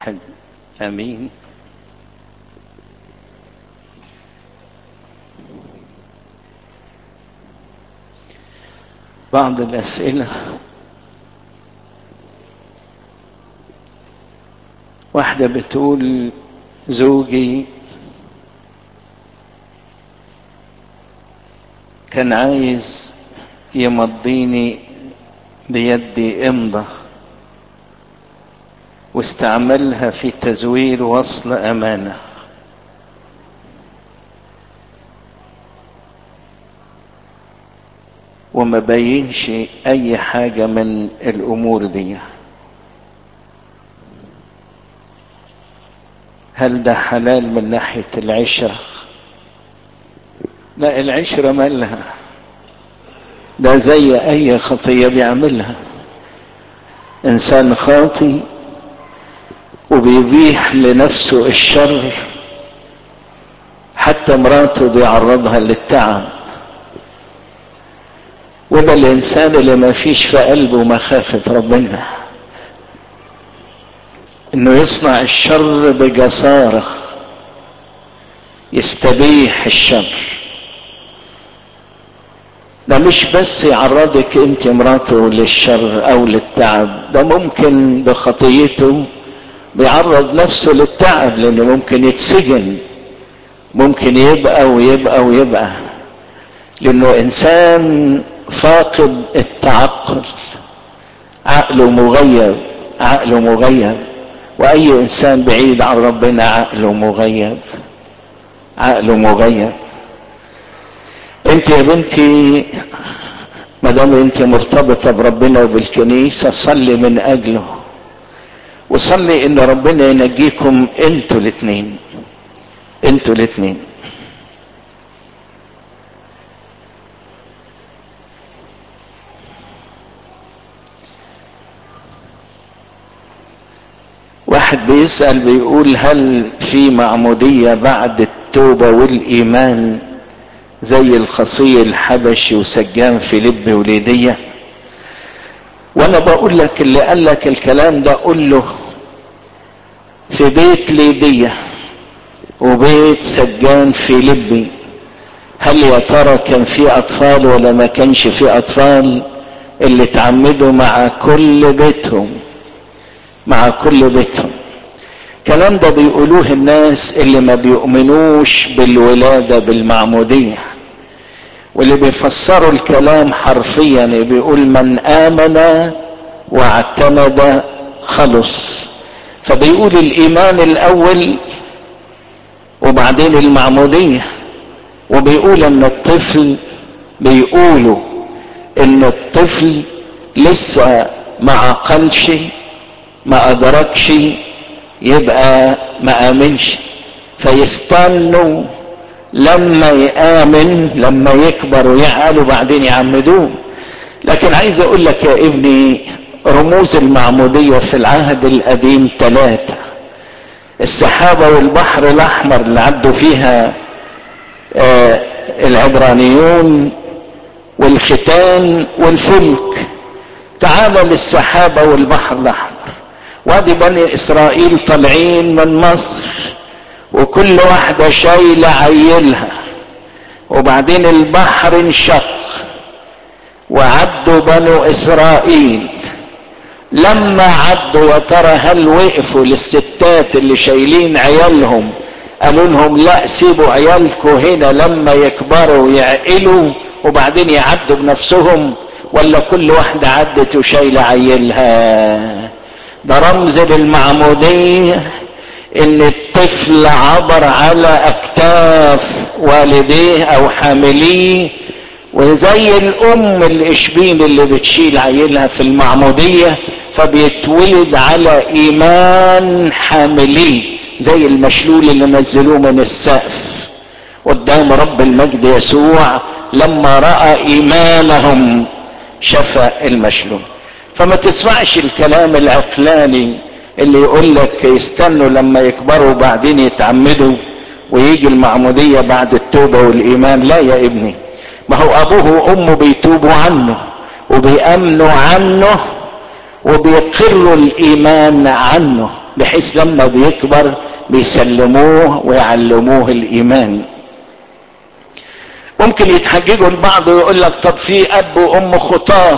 امين. بعض الاسئله. واحده بتقول زوجي كان عايز يمضيني بيدي امضه واستعملها في تزوير وصل امانه، وما بينش اي حاجه من الامور دي. هل ده حلال من ناحيه العشره؟ لا، العشره مالها، ده زي اي خطيه بيعملها. انسان خاطي وبيبيح لنفسه الشر، حتى مراته بيعرضها للتعب. وده الانسان اللي ما فيش في قلبه مخافة ربنا، انه يصنع الشر بجسارة، يستبيح الشر. ده مش بس يعرضك انت مراته للشر او للتعب، ده ممكن بخطيته بيعرض نفسه للتعب، لانه ممكن يتسجن، ممكن يبقى ويبقى ويبقى، لانه انسان فاقد التعقل، عقله مغيب، عقله مغيب. واي انسان بعيد عن ربنا عقله مغيب، عقله مغيب. انت يا بنتي ما دام انت مرتبطه بربنا وبالكنيسه، صلي من اجله، وصلي ان ربنا ينجيكم انتوا الاثنين، انتوا الاثنين. واحد بيسأل بيقول هل في معمودية بعد التوبة والإيمان زي الخصي الحبشي وسجان فيليب وليدية؟ وانا بقول لك اللي قال لك الكلام ده قول له في بيت ليدية وبيت سجان فيليبي، هل يا ترى كان في اطفال ولا ما كانش في اطفال؟ اللي اتعمدوا مع كل بيتهم، مع كل بيتهم. الكلام ده بيقولوه الناس اللي ما بيؤمنوش بالولادة بالمعمودية، واللي بيفسروا الكلام حرفيا بيقول من آمن واعتمد خلص. فبيقول الإيمان الأول وبعدين المعمودية. وبيقول ان الطفل، بيقولوا ان الطفل لسه ما عقلش، ما ادركش، يبقى ما امنش، فيستنوا لما يامن، لما يكبر ويعقل وبعدين يعمدوه. لكن عايز اقول لك يا ابني، رموز المعمودية في العهد القديم 3: السحابة والبحر الاحمر اللي عدوا فيها العبرانيون، والختان والفلك. تعالى للسحابة والبحر الاحمر، وادي بني اسرائيل طالعين من مصر وكل واحدة شايلة عيلها، وبعدين البحر انشق وعدوا بنو اسرائيل. لما عدوا يا ترى هل وقفوا للستات اللي شايلين عيالهم قالوا لهم لا سيبوا عيالكم هنا لما يكبروا ويعقلوا وبعدين يعدوا بنفسهم؟ ولا كل واحدة عدت وشايلة عيلها؟ ده رمز للمعمودية، ان الطفل عبر على اكتاف والديه او حامليه، وزي الام الاشبين اللي بتشيل عيلها في المعمودية، فبيتولد على ايمان حامليه، زي المشلول اللي نزلوه من السقف قدام رب المجد يسوع لما رأى ايمانهم شفى المشلول. فما تسمعش الكلام العقلاني اللي يقول لك يستنوا لما يكبروا وبعدين يتعمدوا ويجي المعمودية بعد التوبة والايمان. لا يا ابني، ما هو ابوه وامه بيتوبوا عنه وبيأمنوا عنه وبيقروا الايمان عنه، بحيث لما بيكبر بيسلموه ويعلموه الايمان. ممكن يتحججوا البعض ويقول لك طب في اب وام خطاه.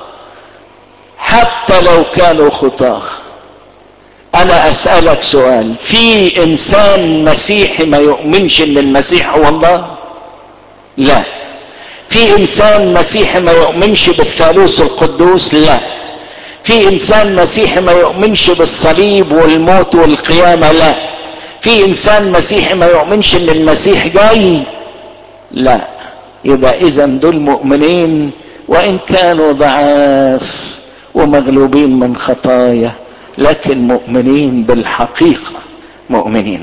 حتى لو كانوا خطاه، انا اسألك سؤال، في انسان مسيحي ما يؤمنش ان المسيح هو الله؟ لا. في انسان مسيحي ما يؤمنش بالثالوث القدوس؟ لا. في انسان مسيحي ما يؤمنش بالصليب والموت والقيامة؟ لا. في انسان مسيحي ما يؤمنش ان المسيح جاي؟ لا. يبقى اذا دول مؤمنين وان كانوا ضعاف ومغلوبين من خطايا، لكن مؤمنين بالحقيقة، مؤمنين.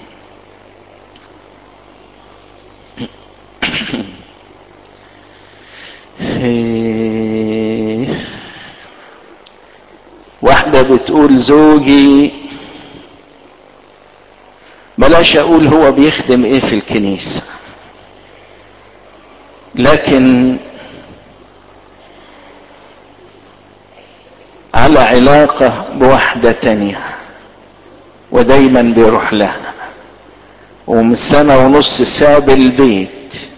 واحدة بتقول زوجي، بلاش اقول هو بيخدم ايه في الكنيسة، لكن على علاقة بواحدة تانية ودايما بيروح لها، ومن 1.5 سنة ساب البيت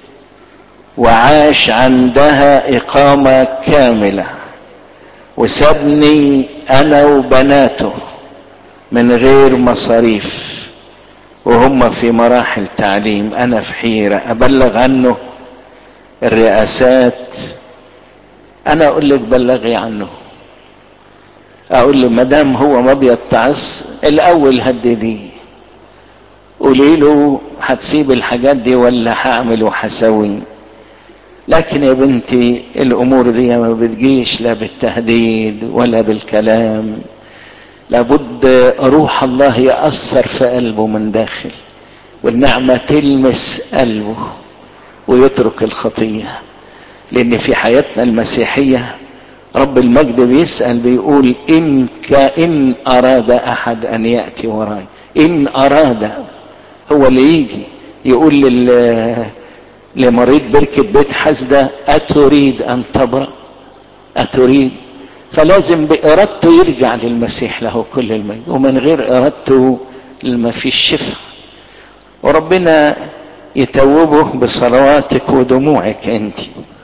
وعاش عندها إقامة كاملة، وسابني أنا وبناته من غير مصاريف، وهم في مراحل تعليم. أنا في حيرة، أبلغ عنه الرئاسات؟ أنا أقول لك بلغي عنه. أقول له مدام هو ما بيتعظ الأول هدديه، قولي له هتسيب الحاجات دي ولا هعمل وهسوي. لكن يا بنتي الامور دي ما بتجيش لا بالتهديد ولا بالكلام، لابد روح الله يأثر في قلبه من داخل، والنعمة تلمس قلبه ويترك الخطية. لان في حياتنا المسيحية رب المجد بيسأل بيقول إن أراد أحد أن يأتي وراي، إن أراد، هو اللي يجي يقول لمريض بركة بيت حسدة أتريد أن تبرأ؟ أتريد؟ فلازم بإرادته يرجع للمسيح له كل المجد، ومن غير إرادته ما فيش شفاء. وربنا يتوبه بصلواتك ودموعك انت.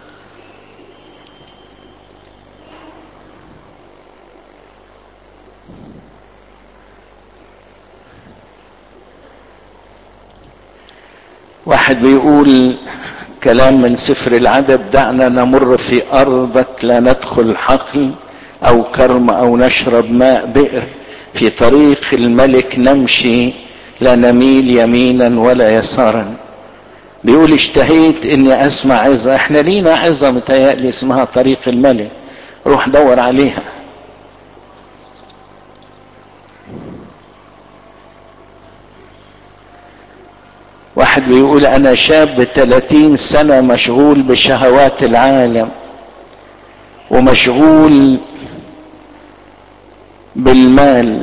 واحد بيقول كلام من سفر العدد: دعنا نمر في أرضك لا ندخل حقل أو كرم أو نشرب ماء بئر، في طريق الملك نمشي لا نميل يمينا ولا يسارا. بيقول اشتهيت اني اسمع عظة. احنا لينا عظة متهيألي اسمها طريق الملك، روح دور عليها. واحد بيقول انا شاب 30 سنة مشغول بشهوات العالم ومشغول بالمال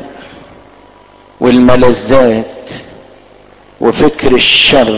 والملذات وفكر الشر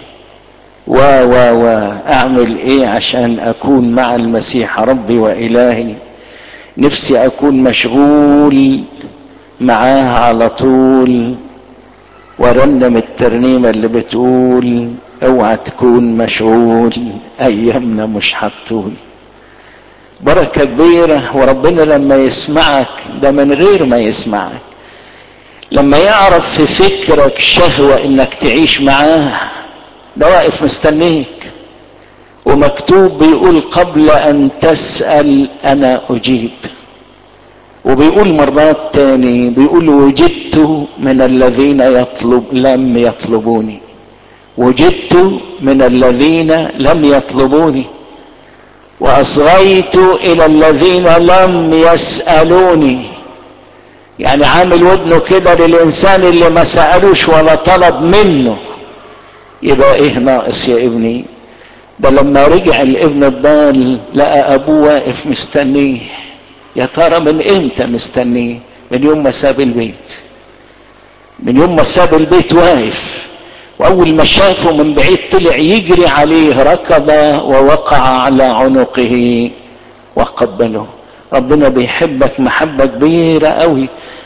اعمل ايه عشان اكون مع المسيح ربي والهي؟ نفسي اكون مشغول معاه على طول ورنم الترنيمة اللي بتقول اوعى تكون مشغول ايامنا مش هتطول. بركة كبيرة. وربنا لما يسمعك ده من غير ما يسمعك، لما يعرف في فكرك شهوة انك تعيش معاه، ده واقف مستنيك. ومكتوب بيقول قبل ان تسأل انا اجيب. وبيقول مرات تاني بيقول وجدت من الذين لم يطلبوني، وجدت من الذين لم يطلبوني، واصغيت الى الذين لم يسألوني. يعني عامل ودنه كده للانسان اللي ما سألوش ولا طلب منه. يبقى ايه ناقص يا ابني؟ ده لما رجع الابن الضال لقى ابوه واقف مستنيه. يا ترى من امتى مستنيه؟ من يوم ما ساب البيت. من يوم ما ساب البيت واقف، واول ما شافه من بعيد طلع يجري عليه، ركض ووقع على عنقه وقبله. ربنا بيحبك محبة كبيرة قوي،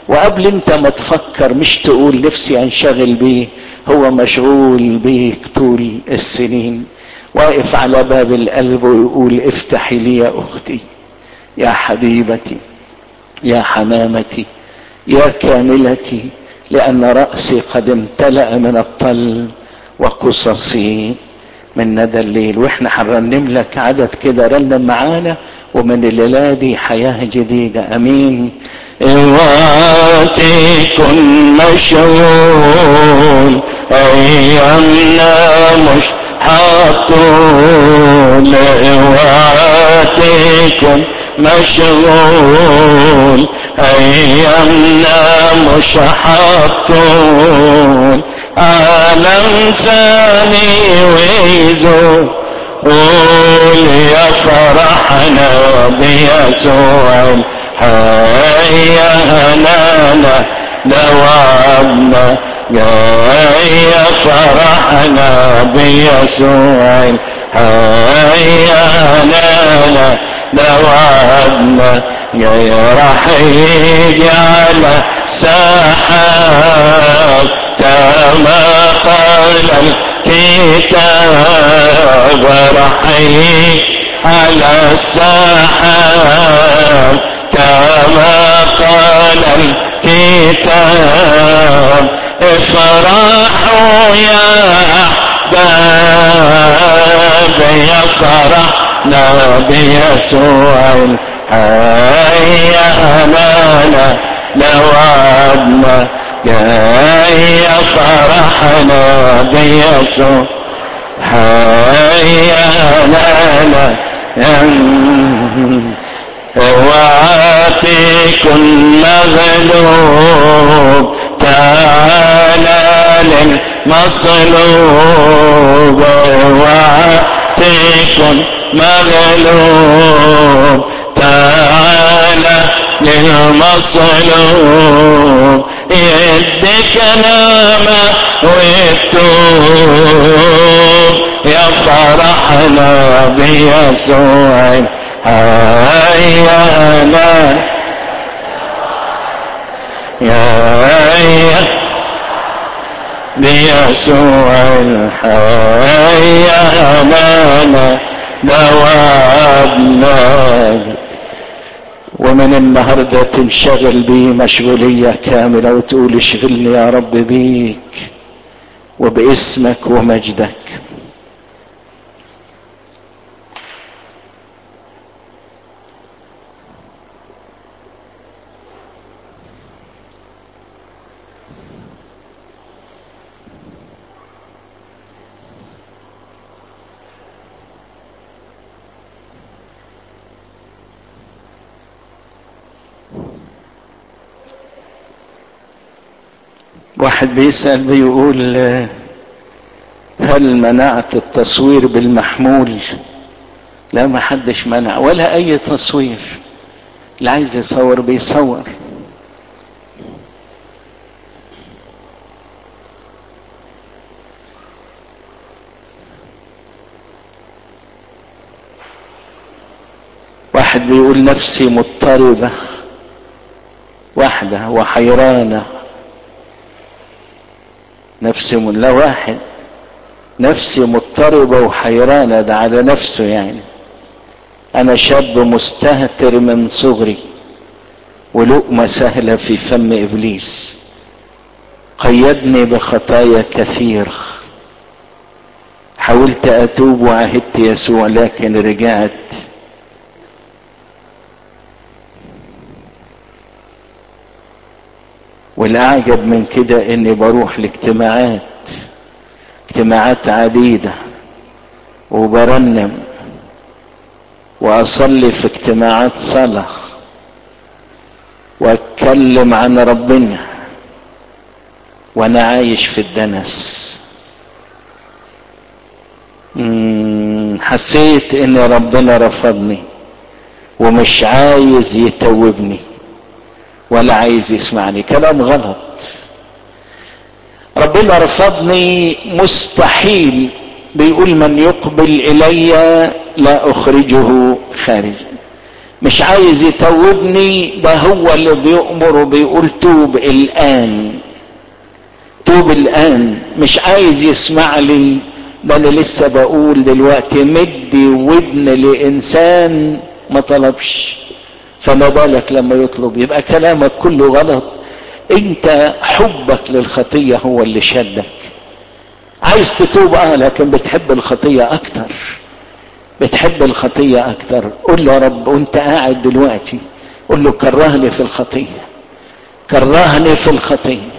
وقبل انت ما تفكر مش تقول نفسي انشغل بيه، هو مشغول بيك طول السنين، واقف على باب القلب ويقول افتحي لي يا اختي، يا حبيبتي، يا حمامتي، يا كاملتي، لان رأسي قد امتلأ من الطل وقصصي من ندى الليل. واحنا هنرنم لك عدد كده، رنم معانا، ومن الليلة دي حياة جديدة. امين. اوعى تكون مشغول، ايامنا مش هتطول. اوعى تكون مشغول، ايامنا مش هتطول. عالم ثاني ويزول، قول يا فرحنا بيسوع الحي. هنانا دوامنا جاي، فرحنا بيسوع الحي. هنانا دوامنا جاي، راح يجي على سحاب كما قال الكتاب. راح يجي على السحاب كما قال الكتاب. افرحوا يا احباب، يا فرحنا بيسوع الحي. امانا دوامنا جاي، فرحنا بيسوع الحي. امانا اوعى تكن مغلوب، تعالى للمصلوب. اوعى تكن مغلوب، تعالى للمصلوب. يديك نعمة وتوب، يا فرحنا بيسوع هيا لا يا بيسوع الحي. امانا دوامنا. ومن النهارده تنشغل بيه مشغوليه كامله، وتقول اشغلني يا رب بيك وباسمك ومجدك. واحد بيسأل بيقول هل منعت التصوير بالمحمول؟ لا، ما حدش منع ولا اي تصوير، اللي عايز يصور بيصور. واحد بيقول نفسي مضطربة واحدة وحيرانة. لا واحد نفسي مضطربة وحيرانة، ده على نفسه يعني. انا شاب مستهتر من صغري، ولقمة سهلة في فم ابليس. قيدني بخطايا كثير، حاولت اتوب وعهدت يسوع لكن رجعت. والاعجب من كده اني بروح لاجتماعات عديدة، وبرنم واصلي في اجتماعات صلاة، واتكلم عن ربنا، وانا عايش في الدنس. حسيت ان ربنا رفضني ومش عايز يتوبني ولا عايز يسمعني. كلام غلط. ربنا رفضني مستحيل. بيقول من يقبل الي لا اخرجه خارجا. مش عايز يتوبني، ده هو اللي بيؤمر وبيقول توب الآن، توب الآن. مش عايز يسمع لي، ده انا لسه بقول دلوقتي مدي ودن لإنسان ما طلبش، فما بالك لما يطلب؟ يبقى كلامك كله غلط. انت حبك للخطية هو اللي شدك. عايز تتوب لكن بتحب الخطية اكتر، بتحب الخطية اكتر. قل له يا رب وانت قاعد دلوقتي، قل له كرهني في الخطية، كرهني في الخطية،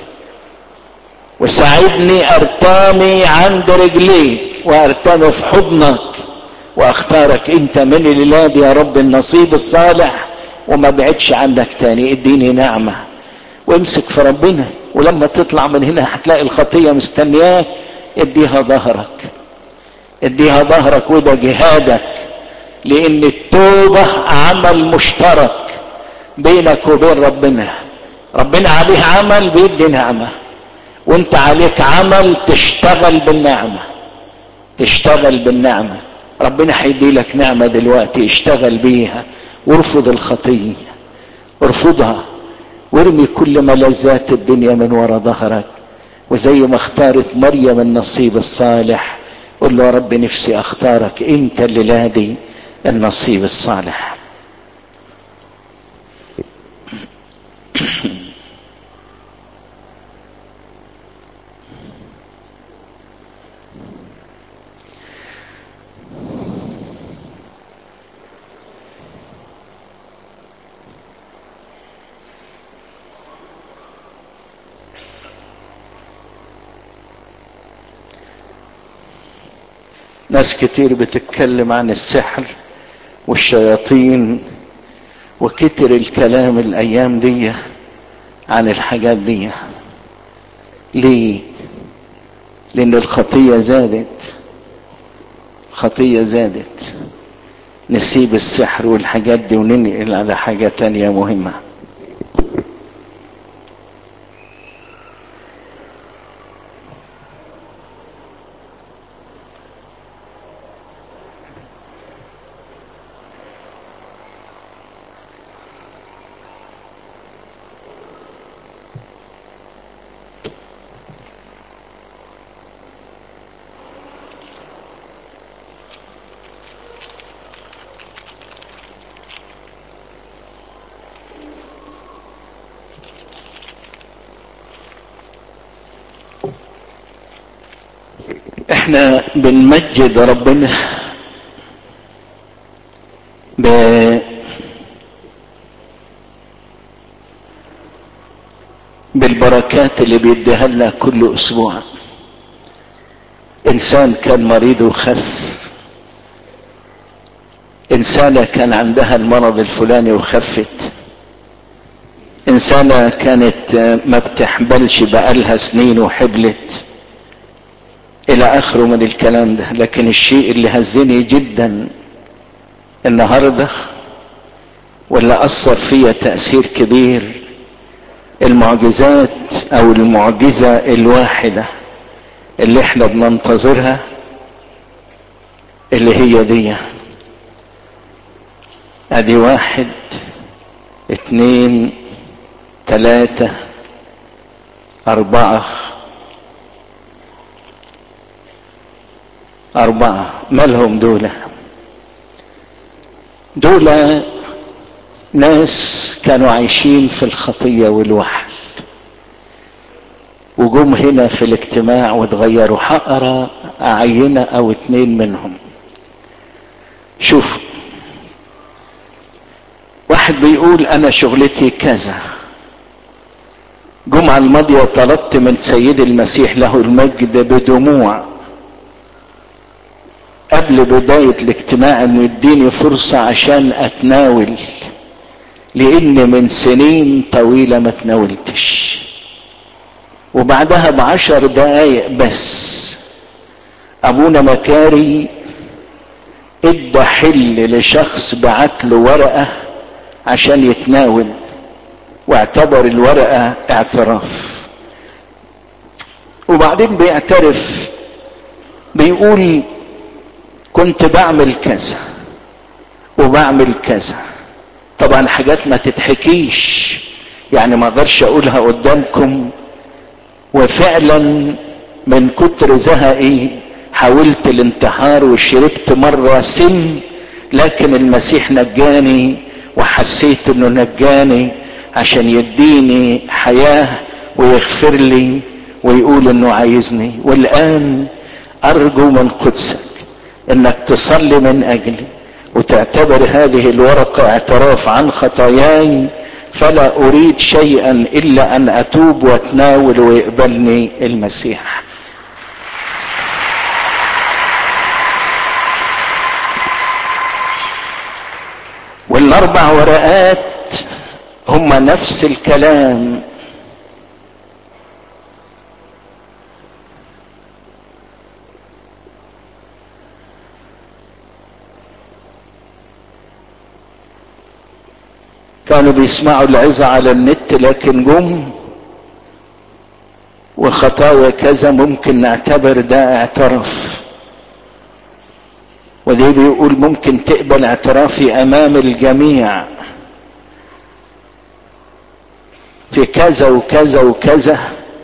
وساعدني ارتمي عند رجليك وارتمي في حضنك واختارك انت من الولاد يا رب النصيب الصالح، وما بعدش عنك تاني. اديني نعمة وامسك في ربنا، ولما تطلع من هنا هتلاقي الخطية مستنياك. اديها ظهرك، اديها ظهرك، وده جهادك، لان التوبة عمل مشترك بينك وبين ربنا. ربنا عليه عمل بيدي نعمة، وانت عليك عمل تشتغل بالنعمة، تشتغل بالنعمة. ربنا هيدي لك نعمة دلوقتي اشتغل بيها، وارفض الخطية، ارفضها، وارمي كل ملذات الدنيا من وراء ظهرك. وزي ما اختارت مريم النصيب الصالح، قل له يا رب نفسي اختارك انت الليلة دي النصيب الصالح. ناس كتير بتتكلم عن السحر والشياطين، وكتر الكلام الايام دي عن الحاجات دي. ليه؟ لان الخطية زادت، الخطية زادت. نسيب السحر والحاجات دي وننقل على حاجة تانية مهمة. احنا بنمجد ربنا بالبركات اللي بيديها لنا كل اسبوع. انسان كان مريض وخف، انسانة كان عندها المرض الفلاني وخفت، انسانة كانت ما بتحبلش بقالها سنين وحبلت، الى اخره من الكلام ده. لكن الشيء اللي هزني جدا النهاردة واللي اثر فيا تأثير كبير، المعجزات او المعجزة الواحدة اللي احنا بننتظرها، اللي هي دي. ادي 1 2 3 4 مالهم دول؟ دول ناس كانوا عايشين في الخطية والوحل، وجم هنا في الاجتماع واتغيروا. هقرا عينة او 2 منهم. شوف، واحد بيقول انا شغلتي كذا، جمعة الماضية طلبت من سيد المسيح له المجد بدموع قبل بداية الاجتماع انه يديني فرصة عشان اتناول، لان من سنين طويلة ما تناولتش. وبعدها ب10 دقايق بس ابونا مكاري ادى حل لشخص بعت له ورقة عشان يتناول، واعتبر الورقة اعتراف. وبعدين بيعترف، بيقول كنت بعمل كذا وبعمل كذا طبعا حاجات ما تتحكيش، يعني ما اقدرش اقولها قدامكم. وفعلا من كتر زهقي حاولت الانتحار وشربت مرة سم، لكن المسيح نجاني، وحسيت انه نجاني عشان يديني حياة ويغفر لي ويقول انه عايزني. والان ارجو من قدسك انك تصلي من اجلي وتعتبر هذه الورقة اعتراف عن خطاياي، فلا اريد شيئا الا ان اتوب واتناول ويقبلني المسيح. والاربع ورقات هم نفس الكلام. كانوا بيسمعوا العظة على النت، لكن جم وخطايا كذا ممكن نعتبر ده اعتراف، ودي بيقول ممكن تقبل اعترافي امام الجميع في كذا وكذا وكذا.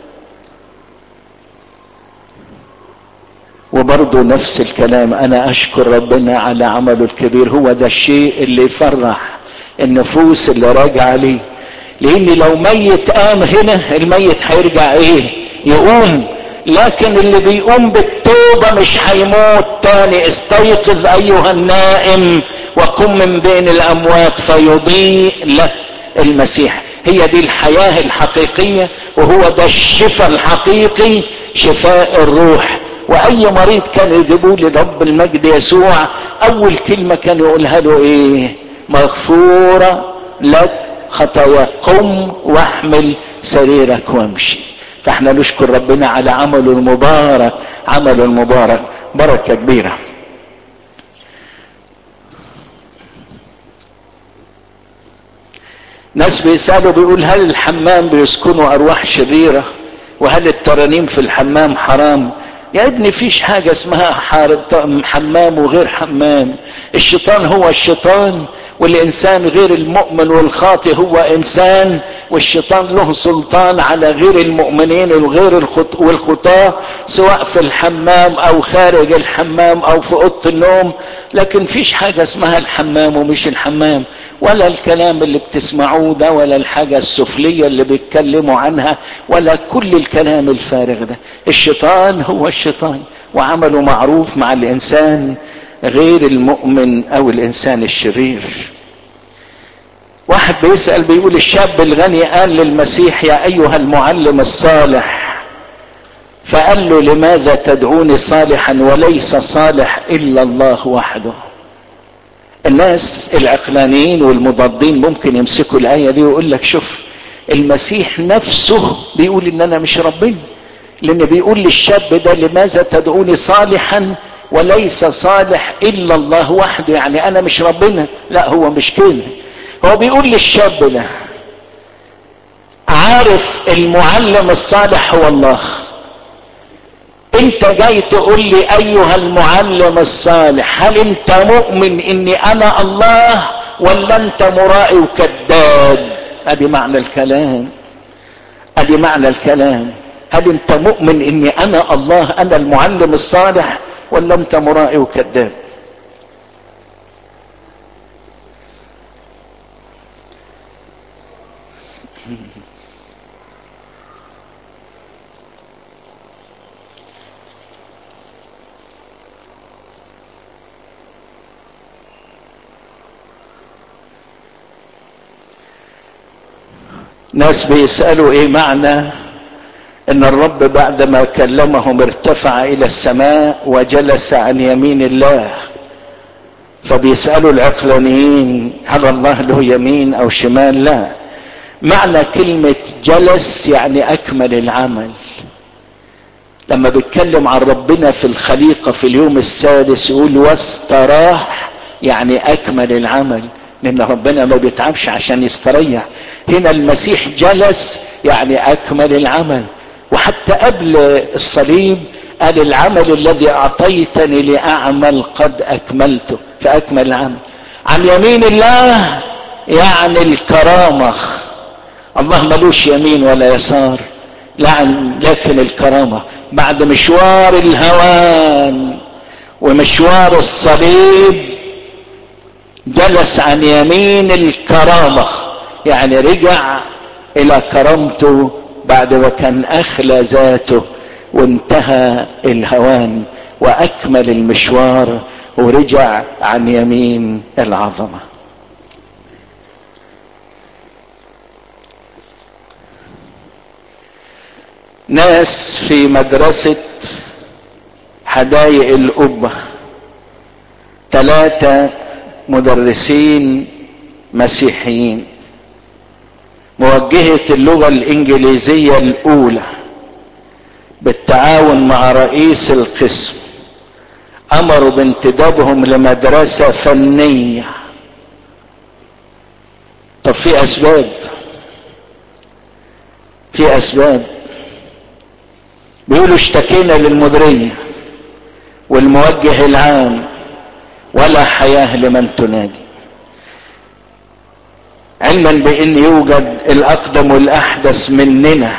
وبرضه نفس الكلام، انا اشكر ربنا على عمله الكبير. هو ده الشيء اللي يفرح النفوس اللي راجعه ليه، لان لو ميت قام هنا، الميت هيرجع ايه؟ يقوم. لكن اللي بيقوم بالتوبة مش هيموت تاني. استيقظ ايها النائم وقم من بين الاموات فيضيء لك المسيح. هي دي الحياة الحقيقية، وهو ده الشفاء الحقيقي، شفاء الروح. واي مريض كان يجيبوه لرب المجد يسوع، اول كلمة كان يقولها له ايه؟ مغفورة لك خطاياك، قم واحمل سريرك وامشي. فاحنا نشكر ربنا على عمله المبارك، عمله المبارك، بركة كبيرة. ناس بيسألوا بيقول هل الحمام بيسكنوا ارواح شريرة؟ وهل الترانيم في الحمام حرام؟ يا ابني فيش حاجة اسمها حمام وغير حمام. الشيطان هو الشيطان، والانسان غير المؤمن والخاطئ هو انسان، والشيطان له سلطان على غير المؤمنين وغير والخطاة، سواء في الحمام او خارج الحمام او في اوضه النوم. لكن فيش حاجة اسمها الحمام ومش الحمام، ولا الكلام اللي بتسمعوه ده، ولا الحاجة السفلية اللي بيتكلموا عنها، ولا كل الكلام الفارغ ده. الشيطان هو الشيطان، وعمله معروف مع الانسان غير المؤمن او الانسان الشرير. واحد بيسأل بيقول الشاب الغني قال للمسيح يا ايها المعلم الصالح، فقال له لماذا تدعوني صالحا وليس صالح الا الله وحده. الناس العقلانيين والمضادين ممكن يمسكوا الايه دي ويقول لك شوف المسيح نفسه بيقول ان انا مش ربنا، لان بيقول للشاب ده لماذا تدعوني صالحا وليس صالح الا الله وحده، يعني انا مش ربنا. لا، هو مش كده. هو بيقول للشاب ده عارف المعلم الصالح هو الله، انت جاي تقول لي ايها المعلم الصالح، هل انت مؤمن اني انا الله ولا انت مرائي وكذاب؟ ادي معنى الكلام، ادي معنى الكلام. هل انت مؤمن اني انا الله، انا المعلم الصالح، ولا انت مرائي وكذاب؟ ناس بيسألوا ايه معنى ان الرب بعدما كلمهم ارتفع الى السماء وجلس عن يمين الله. فبيسألوا العقلانيين هل الله له يمين او شمال؟ لا، معنى كلمة جلس يعني اكمل العمل. لما بيتكلم عن ربنا في الخليقة في اليوم السادس يقول واستراح، يعني اكمل العمل، لان ربنا ما بيتعبش عشان يستريح. هنا المسيح جلس يعني اكمل العمل. وحتى قبل الصليب قال العمل الذي اعطيتني لاعمل قد اكملته، فاكمل العمل. عن يمين الله يعني الكرامة. الله ملوش يمين ولا يسار، لكن الكرامة بعد مشوار الهوان ومشوار الصليب جلس عن يمين الكرامة، يعني رجع الى كرامته بعد ما كان اخلى ذاته وانتهى الهوان واكمل المشوار ورجع عن يمين العظمة. ناس في مدرسة حدائق القبة 3 مدرسين مسيحيين، موجهة اللغة الانجليزية الاولى بالتعاون مع رئيس القسم امروا بانتدابهم لمدرسة فنية. طب في اسباب بيقولوا اشتكينا للمديرية والموجه العام ولا حياة لمن تنادي، علما بان يوجد الاقدم والاحدث مننا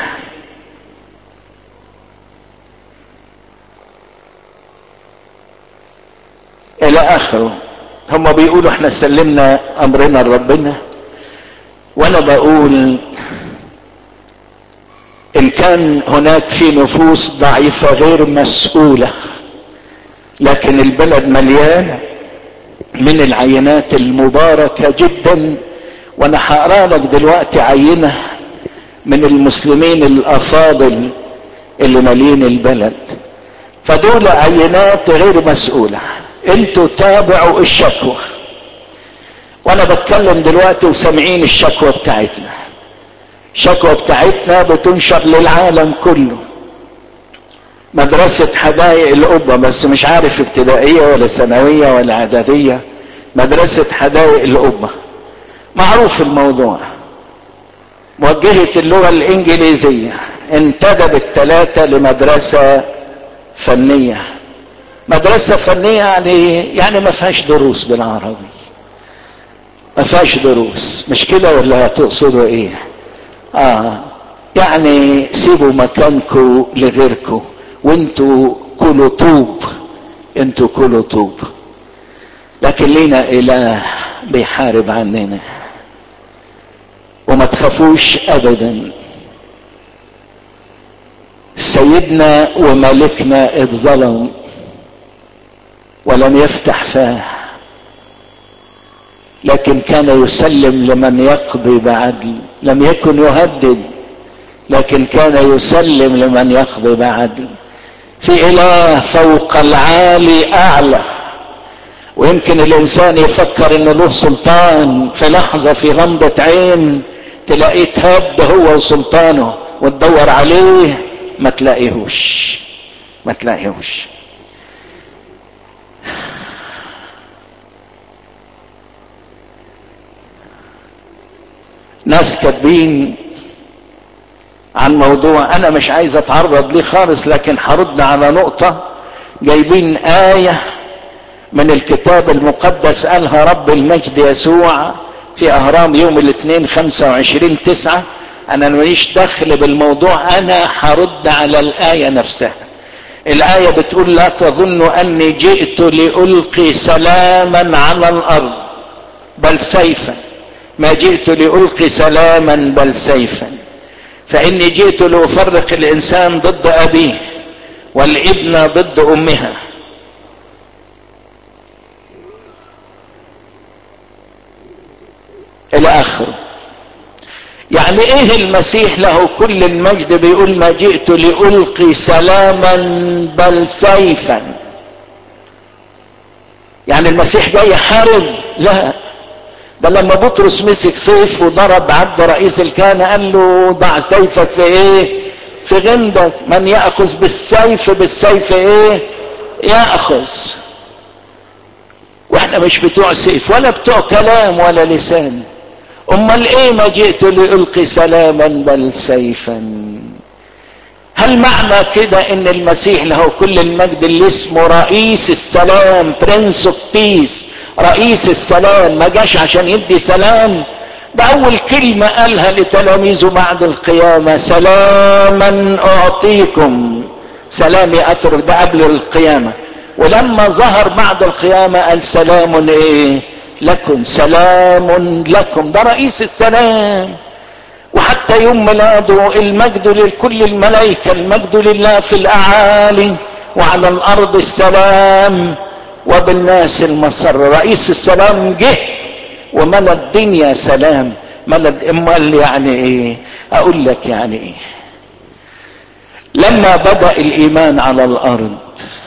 الى اخره. هم بيقولوا احنا سلمنا امرنا لربنا، وانا بقول ان كان هناك في نفوس ضعيفة غير مسؤولة، لكن البلد مليانة من العينات المباركة جدا. وانا هقرا لك دلوقتي عينة من المسلمين الافاضل اللي مالين البلد، فدول عينات غير مسؤولة. انتوا تابعوا الشكوى، وانا بتكلم دلوقتي وسامعين الشكوى بتاعتنا. الشكوى بتاعتنا بتنشر للعالم كله. مدرسة حدائق القبة، بس مش عارف ابتدائية ولا ثانوية ولا اعدادية، مدرسة حدائق القبة معروف الموضوع. موجهة اللغة الانجليزية انتدبت 3 لمدرسة فنية. مدرسة فنية يعني ما فيهاش دروس بالعربي، ما فيهاش دروس، مش كده ولا تقصدوا ايه؟ يعني سيبوا مكانكم لغيركم، وانتوا كلوا طوب، انتوا كلوا طوب. لكن لينا اله بيحارب عننا، وما تخافوش ابدا. سيدنا وملكنا اتظلم ولم يفتح فاه، لكن كان يسلم لمن يقضي بعدل. لم يكن يهدد، لكن كان يسلم لمن يقضي بعدل. في اله فوق العالي اعلى، ويمكن الانسان يفكر ان له سلطان في لحظة، في غمضة عين تلاقيه تهد هو وسلطانه، وتدور عليه ما تلاقيهوش. ناس كاتبين عن موضوع انا مش عايز اتعرض ليه خالص، لكن هرد على نقطة. جايبين آية من الكتاب المقدس قالها رب المجد يسوع في اهرام يوم الاثنين 25/9. انا ماليش دخل بالموضوع، انا هرد على الآية نفسها. الآية بتقول لا تظنوا اني جئت لألقي سلاما على الارض بل سيفا، ما جئت لألقي سلاما بل سيفا، فاني جئت لأفرق الانسان ضد ابيه والابن ضد امها. الى اخره. يعني ايه المسيح له كل المجد بيقول ما جئت لألقي سلاما بل سيفا؟ يعني المسيح جاي يحارب؟ لا، ده لما بطرس مسك سيف وضرب عبد رئيس الكهنة قال له ضع سيفك في ايه؟ في غمدك. من يأخذ بالسيف ايه؟ يأخذ. واحنا مش بتوع سيف ولا بتوع كلام ولا لسان. امال ايه ما جئت لألقي سلاما بل سيفا؟ هل معنى كده ان المسيح له كل المجد اللي اسمه رئيس السلام، برنس اوف بيس، رئيس السلام، ما جاش عشان يدي سلام، ده اول كلمة قالها لتلاميذه بعد القيامة: سلاما اعطيكم، سلامي اترك. ده قبل القيامة. ولما ظهر بعد القيامة قال: سلام ايه لكم، سلام لكم. ده رئيس السلام. وحتى يوم ميلاده: المجد لكل الملائكة، المجد لله في الاعالي، وعلى الارض السلام، وبالناس المسر. رئيس السلام جه وملى الدنيا سلام. امال يعني ايه؟ اقول لك يعني ايه. لما بدأ الايمان على الارض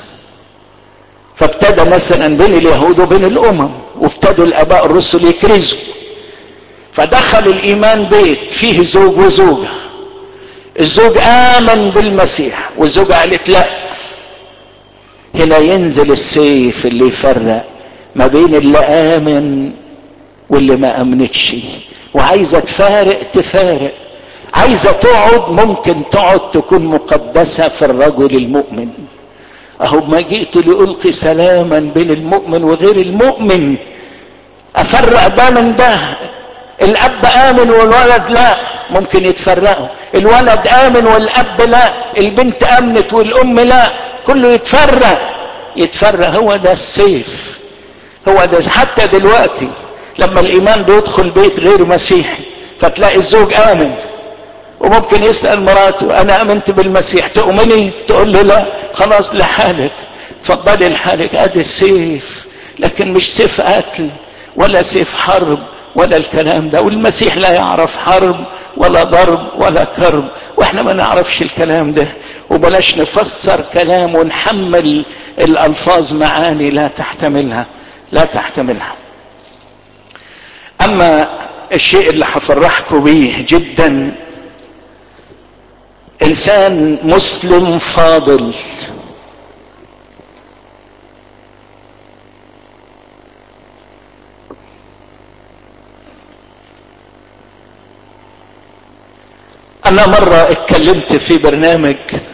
فابتدى مثلا بين اليهود وبين الامم، وابتدوا الاباء الرسل يكرزوا، فدخل الايمان بيت فيه زوج وزوجة. الزوج امن بالمسيح والزوجة قالت لا. هنا ينزل السيف اللي يفرق ما بين اللي امن واللي ما امنتش، وعايزة تفارق تفارق، عايزة تقعد ممكن تقعد تكون مقدسة في الرجل المؤمن. اهو ما جئت لألقي سلاما بين المؤمن وغير المؤمن، افرق ده من ده. الاب امن والولد لا، ممكن يتفرقوا. الولد امن والاب لا، البنت امنت والام لا، كله يتفرق. هو ده السيف، هو ده. حتى دلوقتي لما الايمان بيدخل بيت غير مسيحي فتلاقي الزوج امن، وممكن يسأل مراته: انا امنت بالمسيح، تؤمني؟ تقول له لا. خلاص لحالك، اتفضلي لحالك. ادي السيف، لكن مش سيف قتل ولا سيف حرب ولا الكلام ده. والمسيح لا يعرف حرب ولا ضرب ولا كرب، واحنا ما نعرفش الكلام ده. وبلاش نفسر كلام ونحمل الالفاظ معاني لا تحتملها. اما الشيء اللي هفرحكم بيه جدا: انسان مسلم فاضل. انا مرة اتكلمت في برنامج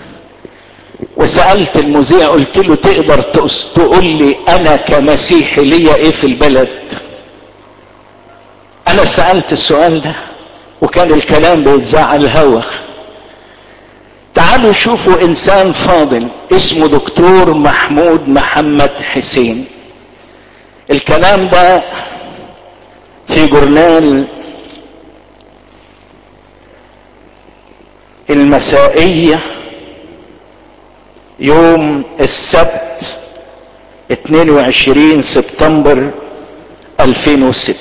وسألت المذيع، قلت له: تقدر تقول لي انا كمسيحي ليا ايه في البلد؟ انا سألت السؤال ده وكان الكلام بيتذاع على الهوا. تعالوا شوفوا انسان فاضل اسمه دكتور محمود محمد حسين. الكلام ده في جورنال المسائية يوم السبت 22 سبتمبر 2006.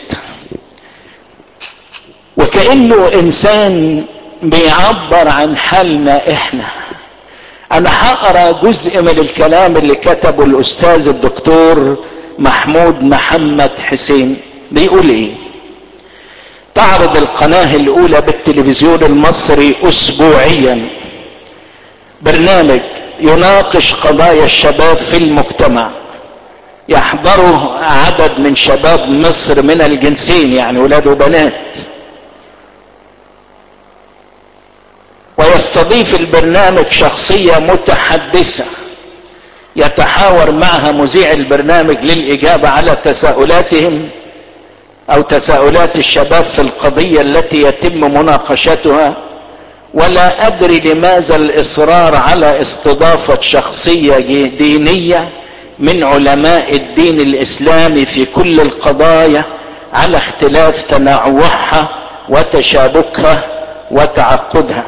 وكأنه انسان بيعبر عن حالنا احنا. انا هقرا جزء من الكلام اللي كتبه الاستاذ الدكتور محمود محمد حسين. بيقول ايه؟ تعرض القناة الاولى بالتلفزيون المصري اسبوعيا برنامج يناقش قضايا الشباب في المجتمع، يحضره عدد من شباب مصر من الجنسين، يعني ولاد وبنات. ويستضيف البرنامج شخصية متحدثة يتحاور معها مذيع البرنامج للإجابة على تساؤلاتهم أو تساؤلات الشباب في القضية التي يتم مناقشتها. ولا أدري لماذا الإصرار على استضافة شخصية دينية من علماء الدين الإسلامي في كل القضايا على اختلاف تنوعها وتشابكها وتعقدها.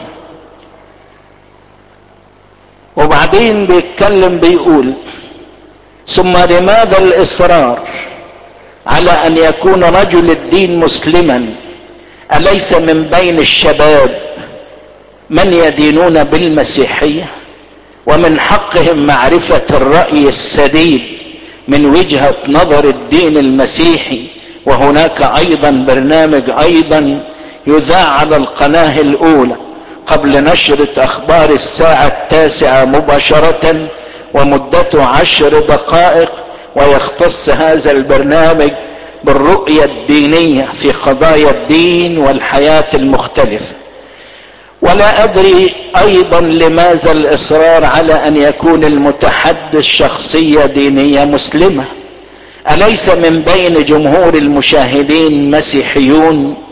وبعدين بيتكلم بيقول: ثم لماذا الإصرار على أن يكون رجل الدين مسلما؟ أليس من بين الشباب من يدينون بالمسيحية ومن حقهم معرفة الرأي السديد من وجهة نظر الدين المسيحي؟ وهناك أيضا برنامج أيضا يذاع على القناة الأولى قبل نشرة أخبار الساعة 9 مباشرة، ومدته 10 دقائق، ويختص هذا البرنامج بالرؤية الدينية في قضايا الدين والحياة المختلفة. ولا أدري أيضا لماذا الإصرار على أن يكون المتحدث شخصية دينية مسلمة. أليس من بين جمهور المشاهدين مسيحيون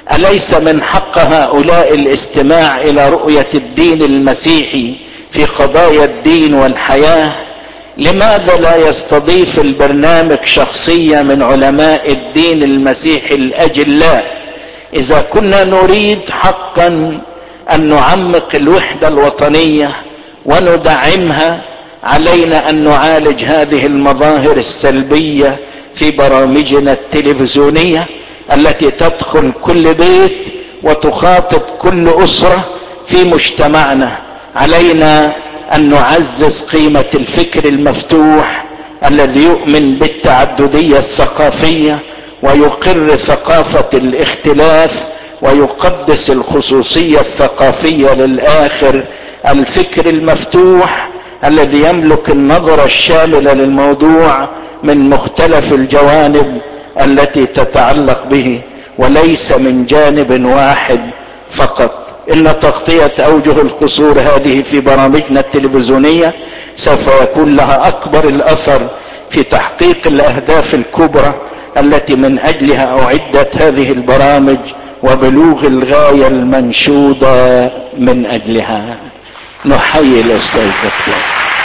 أليس من حق هؤلاء الاستماع إلى رؤية الدين المسيحي في قضايا الدين والحياة؟ لماذا لا يستضيف البرنامج شخصية من علماء الدين المسيحي الأجلاء؟ إذا كنا نريد حقا أن نعمق الوحدة الوطنية وندعمها، علينا أن نعالج هذه المظاهر السلبية في برامجنا التلفزيونية التي تدخل كل بيت وتخاطب كل أسرة في مجتمعنا. علينا أن نعزز قيمة الفكر المفتوح الذي يؤمن بالتعددية الثقافية ويقر ثقافة الاختلاف ويقدس الخصوصية الثقافية للآخر. الفكر المفتوح الذي يملك النظرة الشاملة للموضوع من مختلف الجوانب التي تتعلق به وليس من جانب واحد فقط. إن تغطية أوجه القصور هذه في برامجنا التلفزيونية سوف يكون لها أكبر الأثر في تحقيق الأهداف الكبرى التي من أجلها أعدت هذه البرامج وبلوغ الغاية المنشودة من أجلها. نحيي الأستاذ الدكتور.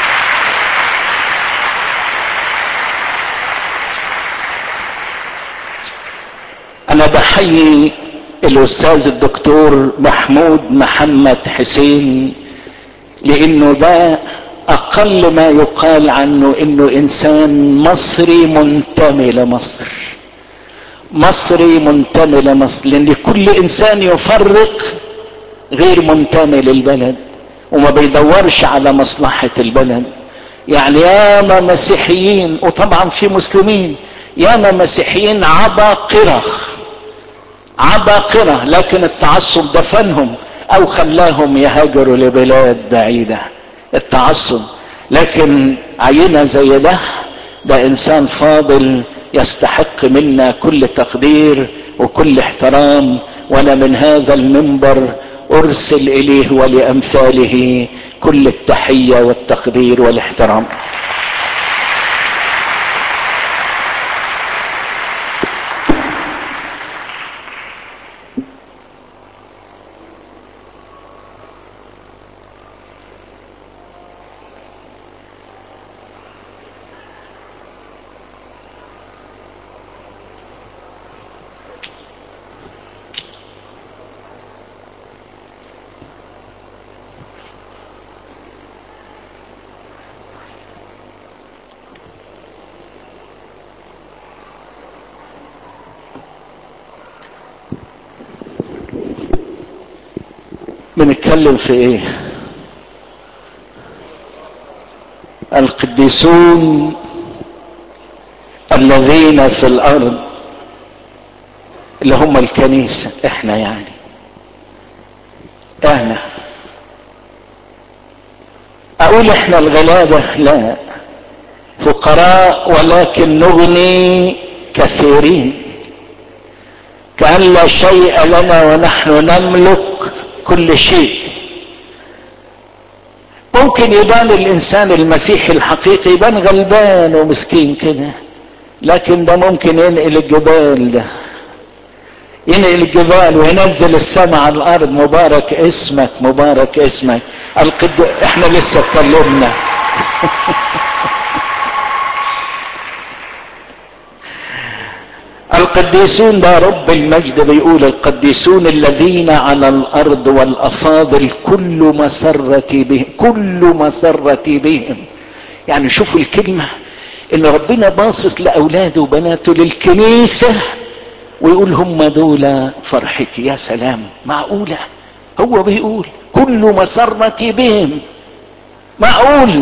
أنا بحيي الأستاذ الدكتور محمود محمد حسين، لأنه ده أقل ما يقال عنه إنه إنسان مصري منتمي لمصر. مصري منتمي لمصر، لأن كل إنسان يفرق غير منتمي للبلد وما بيدورش على مصلحة البلد. يعني ياما مسيحيين، وطبعا في مسلمين، ياما مسيحيين عباقرة عباقرة، لكن التعصب دفنهم او خلاهم يهاجروا لبلاد بعيدة. التعصب. لكن عينة زي ده انسان فاضل يستحق منا كل تقدير وكل احترام، وانا من هذا المنبر ارسل اليه ولامثاله كل التحية والتقدير والاحترام. بنتكلم في ايه؟ القديسون الذين في الارض اللي هم الكنيسة، احنا يعني احنا اقول احنا الغلابة؟ لا، فقراء ولكن نغني كثيرين، كأن لا شيء لنا ونحن نملك كل شيء. ممكن يبان الانسان المسيحي الحقيقي يبان غلبان ومسكين كده، لكن ده ممكن ينقل الجبال، ده ينقل الجبال وينزل السماء على الارض. مبارك اسمك، مبارك اسمك. احنا لسه اتكلمنا القديسون ده رب المجد بيقول القديسون الذين على الارض والافاضل كل مسرتي بهم، كل مسرتي بهم. يعني شوفوا الكلمة، ان ربنا باصص لاولاده وبناته للكنيسة ويقول هم دول فرحتي. يا سلام، معقولة؟ هو بيقول كل مسرتي بهم، معقول؟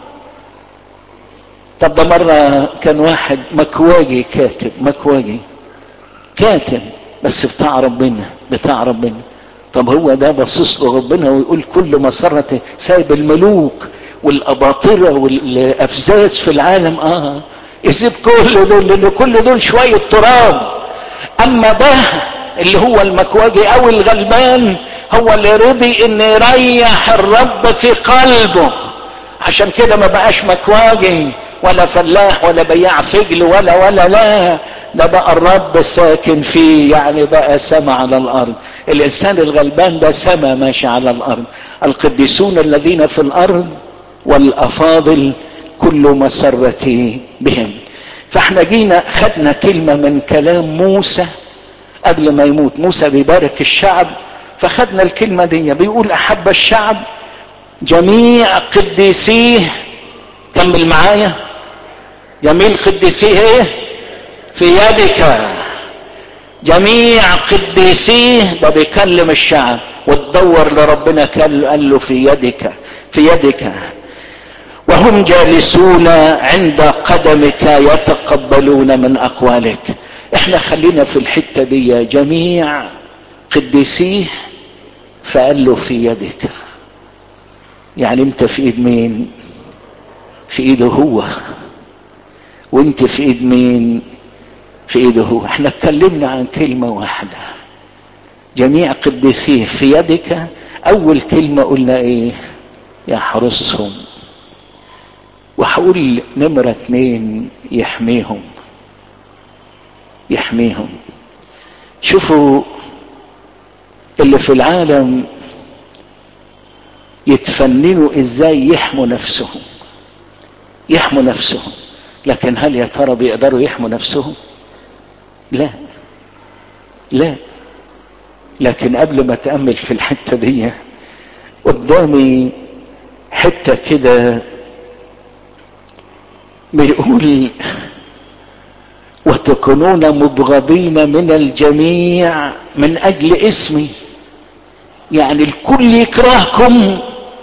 طب ده مرة كان واحد مكواجي كاتب، مكواجي كاتب بس بتاع ربنا، بتاع ربنا. طب هو ده باصص له ربنا ويقول كل مسرته؟ سايب الملوك والاباطرة والافزاز في العالم، يسيب كل دول، لان كل دول شوية تراب. اما ده اللي هو المكواجي او الغلبان هو اللي رضي ان يريح الرب في قلبه، عشان كده ما بقاش مكواجي ولا فلاح ولا بياع فجل ولا لا، ده بقى الرب ساكن فيه، يعني بقى سما على الارض. الانسان الغلبان ده سما ماشي على الارض. القديسون الذين في الارض والافاضل كل مسرتي بهم. فاحنا جينا خدنا كلمة من كلام موسى قبل ما يموت. موسى بيبارك الشعب، فخدنا الكلمة دي، بيقول احب الشعب جميع قديسيه. كمل معايا، جميع قديسيه ايه؟ في يدك. جميع قديسيه، ده بيكلم الشعب وتدور لربنا، قال له في يدك، في يدك، وهم جالسون عند قدمك يتقبلون من اقوالك. احنا خلينا في الحتة دي، جميع قديسيه، فقال له في يدك. يعني انت في ايد مين؟ في ايده هو. وانت في ايد مين؟ في ايده هو. احنا اتكلمنا عن كلمة واحدة، جميع قديسيه في يدك. اول كلمة قلنا ايه؟ يحرسهم. وهقول نمرة 2، يحميهم. يحميهم. شوفوا اللي في العالم يتفننوا ازاي يحموا نفسهم، يحموا نفسهم، لكن هل يا ترى بيقدروا يحموا نفسهم؟ لا لا. لكن قبل ما تأمل في الحتة دي، قدامي حتة كده بيقول وتكونون مبغضين من الجميع من اجل اسمي. يعني الكل يكرهكم،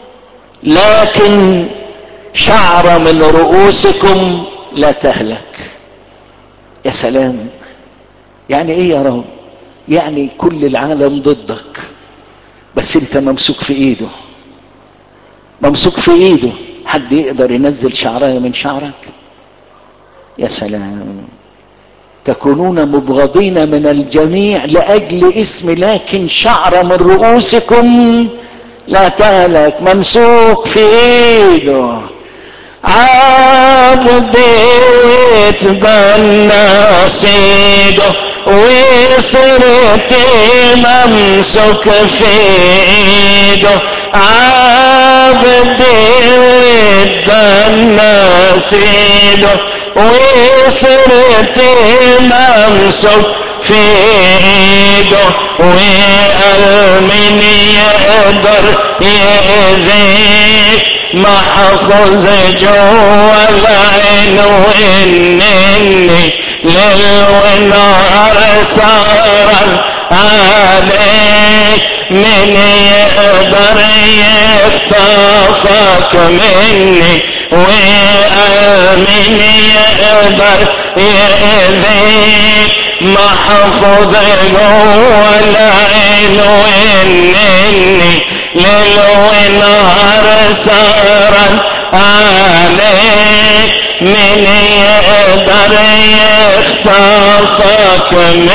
لكن شعر من رؤوسكم لا تهلك. يا سلام. يعني ايه يا رب؟ يعني كل العالم ضدك، بس انت ممسوك في ايده، ممسوك في ايده. حد يقدر ينزل شعرها من شعرك؟ يا سلام. تكونون مبغضين من الجميع لأجل اسمي، لكن شعر من رؤوسكم لا تهلك. ممسوك في ايده. عبد يتبنى صيده، وصرت ممسوك في ايده. عبد يتبنى صيده، وصرت ممسوك في ايده. وقال من يقدر يأذيك، محفوظ جوا العين، وانني ليل ونهار سهران عليك. من يقدر يخطفك مني، ومن يقدر يأذيك، محفوظ جوا العين، وانني ليل ونهار سهران عليك. من يقدر يخطفك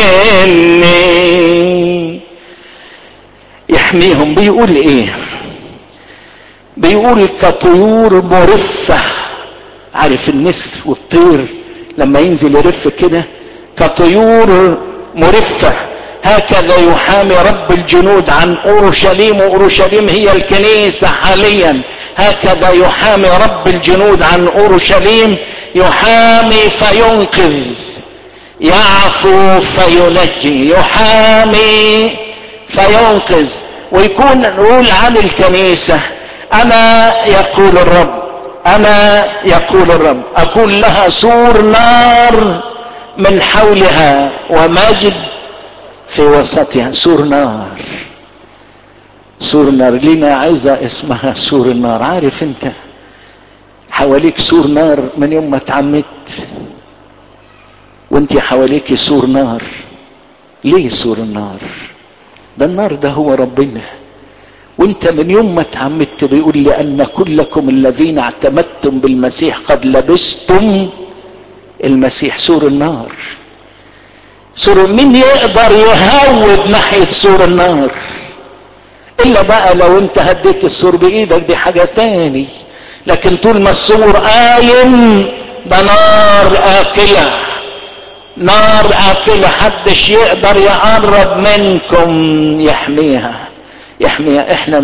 مني. يحميهم. بيقول ايه؟ بيقول كطيور مرفة. عارف النسر والطير لما ينزل يرف كده؟ كطيور مرفة هكذا يحامي رب الجنود عن اورشليم. واورشليم هي الكنيسة حاليا. هكذا يحامي رب الجنود عن اورشليم، يحامي فينقذ، يعفو فينجي، يحامي فينقذ. ويكون نقول عن الكنيسة انا يقول الرب، انا يقول الرب اكون لها سور نار من حولها ومجد في وسطها. سور نار، سور نار. لنا عزة اسمها سور النار. عارف انت حواليك سور نار من يوم ما اتعمدت، وانت حواليك سور نار. ليه سور النار؟ ده النار ده هو ربنا. وانت من يوم ما اتعمدت بيقول لأن كلكم الذين اعتمدتم بالمسيح قد لبستم المسيح. سور النار. سور مين يقدر يهود ناحية سور النار؟ الا بقى لو انت هديت السور بايدك، دي حاجة تاني. لكن طول ما السور قايم ده نار آكلة. نار آكلة حدش يقدر يقرب منكم. يحميها. احنا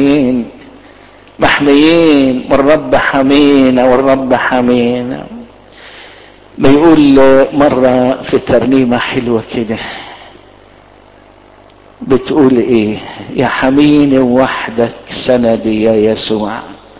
محميين والرب حمينا والرب حمينا. بيقول مرة في ترنيمة حلوة كده بتقول ايه؟ يا حميني وحدك سندي يا يسوع،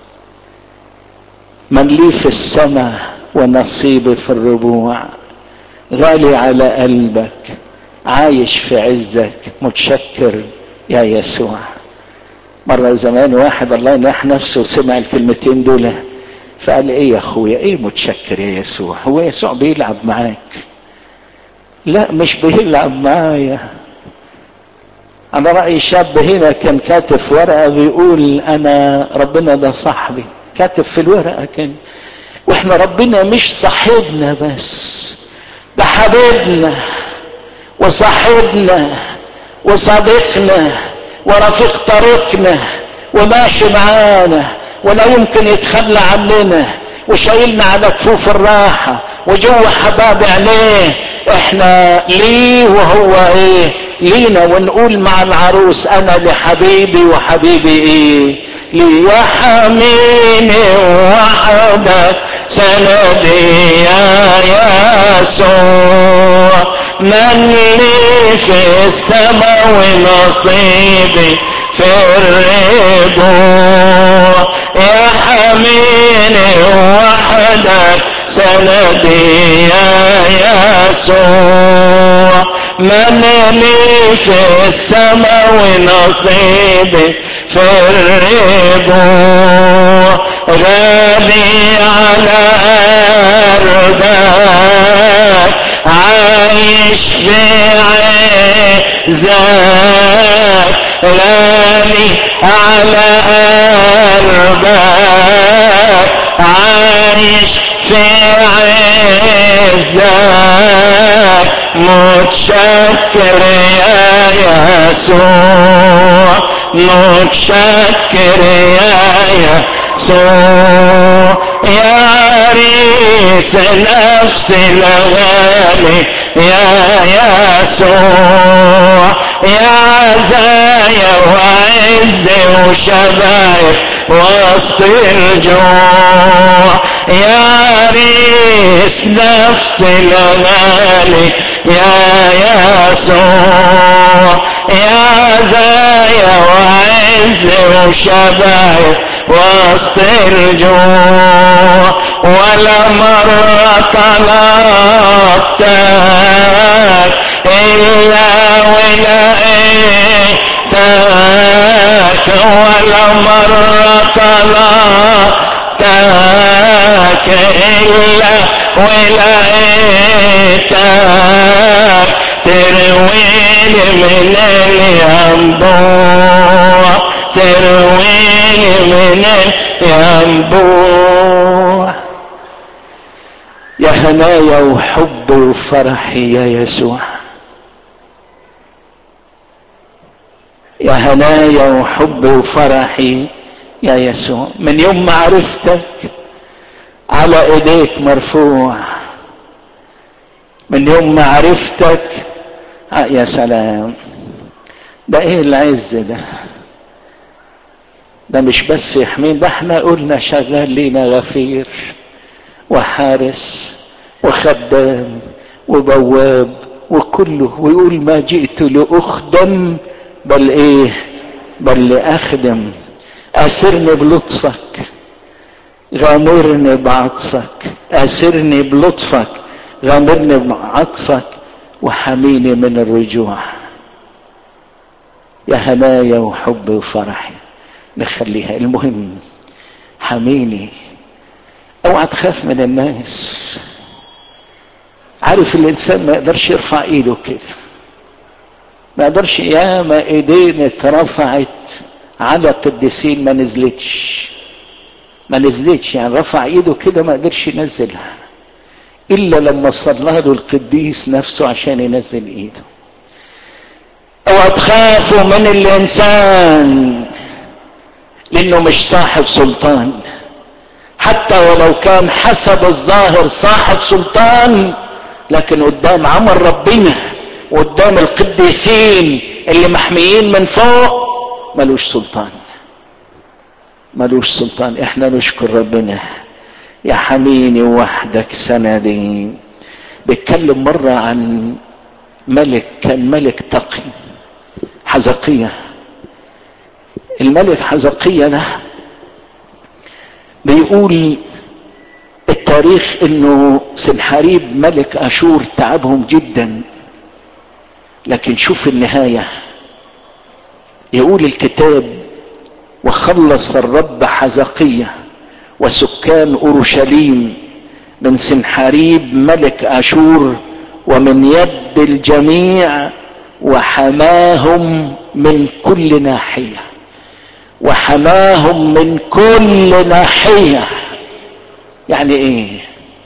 من لي في السماء ونصيبي في الربوع، غالي على قلبك عايش في عزك متشكر يا يسوع. مرة زمان واحد الله ينح نفسه سمع الكلمتين دول فقال ايه يا اخويا، ايه متشكر يا يسوع؟ هو يسوع بيلعب معاك؟ لا مش بيلعب معايا. انا رأي شاب هنا كان كاتب في ورقة بيقول انا ربنا ده صاحبي، كاتب في الورقة كان، واحنا ربنا مش صاحبنا بس، ده حبيبنا وصاحبنا وصديقنا ورفيق طريقنا وماشي معانا ولا يمكن يتخلى عننا وشايلنا على كفوف الراحة وجوه حباب عينيه. احنا ليه وهو ايه لينا. ونقول مع العروس انا لحبيبي وحبيبي ايه لي. يا حميني وحدك سندي يا يسوع، من لي في السماء ونصيبي في الربوع. يا حميني وحدك سندي يا يسوع، من لي في السماء ونصيبي في الربوع. غالي على أرضك عايش في عزك، غالي على أرضك عايش في عزك متشكر يا يسوع، متشكر يا يسوع. يا عريس نفس الغالي يا يسوع، يا عزايا وعز وشباب وسط الجوع. يا عريس نفس الغالي يا يسوع، يا عزايا وعز وشباب وسط الجوع. ولا مرة طلبتك إلا ولقيتك، ولا مرة طلبتك إلا ولقيتك، ترويني من الينبوع، ترويني من الينبوع. يا هنايا وحب وفرحي يا يسوع، يا هنايا وحب وفرحي يا يسوع. من يوم ما عرفتك على ايديك مرفوع، من يوم ما عرفتك يا سلام. ده ايه العز ده؟ ده مش بس يحمين، ده احنا قلنا شغال لينا غفير وحارس وخدام وبواب وكله. ويقول ما جئت لأخدم بل ايه بل لأخدم. أسرني بلطفك، غامرني بعطفك، أسرني بلطفك غامرني بعطفك وحميني من الرجوع. يا هنايا وحب وفرحي نخليها. المهم حميني، اوعى تخاف من الناس. عارف الانسان ما يقدرش يرفع ايده كده، ما يقدرش. ياما ايدين اترفعت على قديسين ما نزلتش يعني رفع ايده كده ما قدرش ينزلها الا لما صلى له القديس نفسه عشان ينزل ايده. اوعى تخافوا من الانسان لانه مش صاحب سلطان، حتى ولو كان حسب الظاهر صاحب سلطان لكن قدام عمل ربنا وقدام القديسين اللي محميين من فوق ملوش سلطان، ملوش سلطان. احنا نشكر ربنا. يا حميني وحدك سندي. بيتكلم مرة عن ملك، كان ملك تقي، حزقية. الملك حزقية ده بيقول التاريخ انه سنحاريب ملك اشور تعبهم جدا، لكن شوف النهاية. يقول الكتاب: وخلص الرب حزقية وسكان اورشليم من سنحاريب ملك اشور ومن يد الجميع، وحماهم من كل ناحية. وحماهم من كل ناحية. يعني ايه؟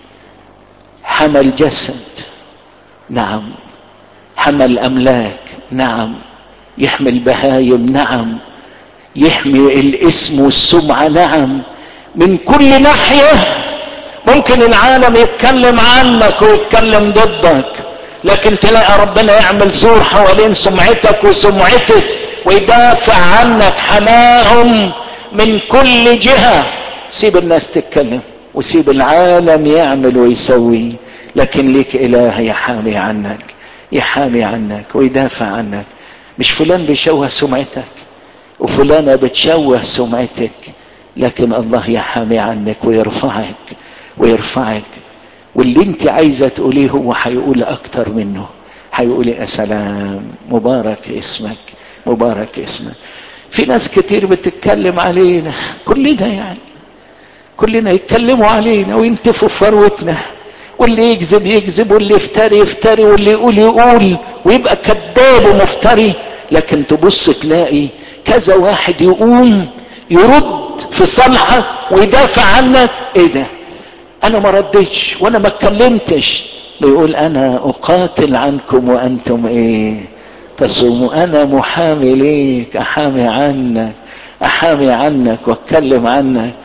حمى الجسد، نعم. حمى الاملاك، نعم. يحمي البهايم، نعم. يحمي الاسم والسمعة، نعم. من كل ناحية. ممكن العالم يتكلم عنك ويتكلم ضدك، لكن تلاقي ربنا يعمل سور حوالين سمعتك وسمعتك ويدافع عنك. حماهم من كل جهة. سيب الناس تتكلم وسيب العالم يعمل ويسوي، لكن ليك اله يحامي عنك، يحامي عنك ويدافع عنك. مش فلان بيشوه سمعتك وفلانة بتشوه سمعتك، لكن الله يحامي عنك ويرفعك ويرفعك. واللي انت عايزة تقوليه هو هيقول اكتر منه. هيقول يا سلام، مبارك اسمك، مبارك اسمك. في ناس كتير بتتكلم علينا، كلنا يعني، كلنا يتكلموا علينا وينتفوا في ثروتنا، واللي يكذب يكذب واللي يفتري يفتري واللي يقول يقول ويبقى كذاب ومفتري. لكن تبص تلاقي كذا واحد يقوم يرد في صالحك ويدافع عنك. ايه ده؟ انا ما ردتش وانا ما اتكلمتش. بيقول انا اقاتل عنكم وانتم ايه؟ تصوموا. انا محامي ليك، احامي عنك، احامي عنك واتكلم عنك.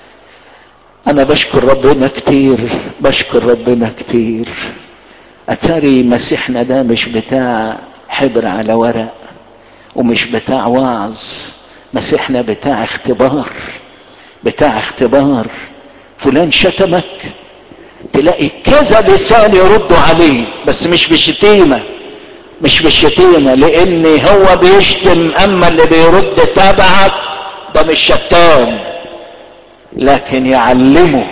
انا بشكر ربنا كتير، بشكر ربنا كتير. اتاري مسيحنا ده مش بتاع حبر على ورق ومش بتاع وعظ. مسيحنا بتاع اختبار، بتاع اختبار. فلان شتمك، تلاقي كذا لسان يردوا عليه، بس مش بالشتيمة، مش بالشتيمة، لان هو بيشتم. اما اللي بيرد تبعك ده مش شتام، لكن يعلمه،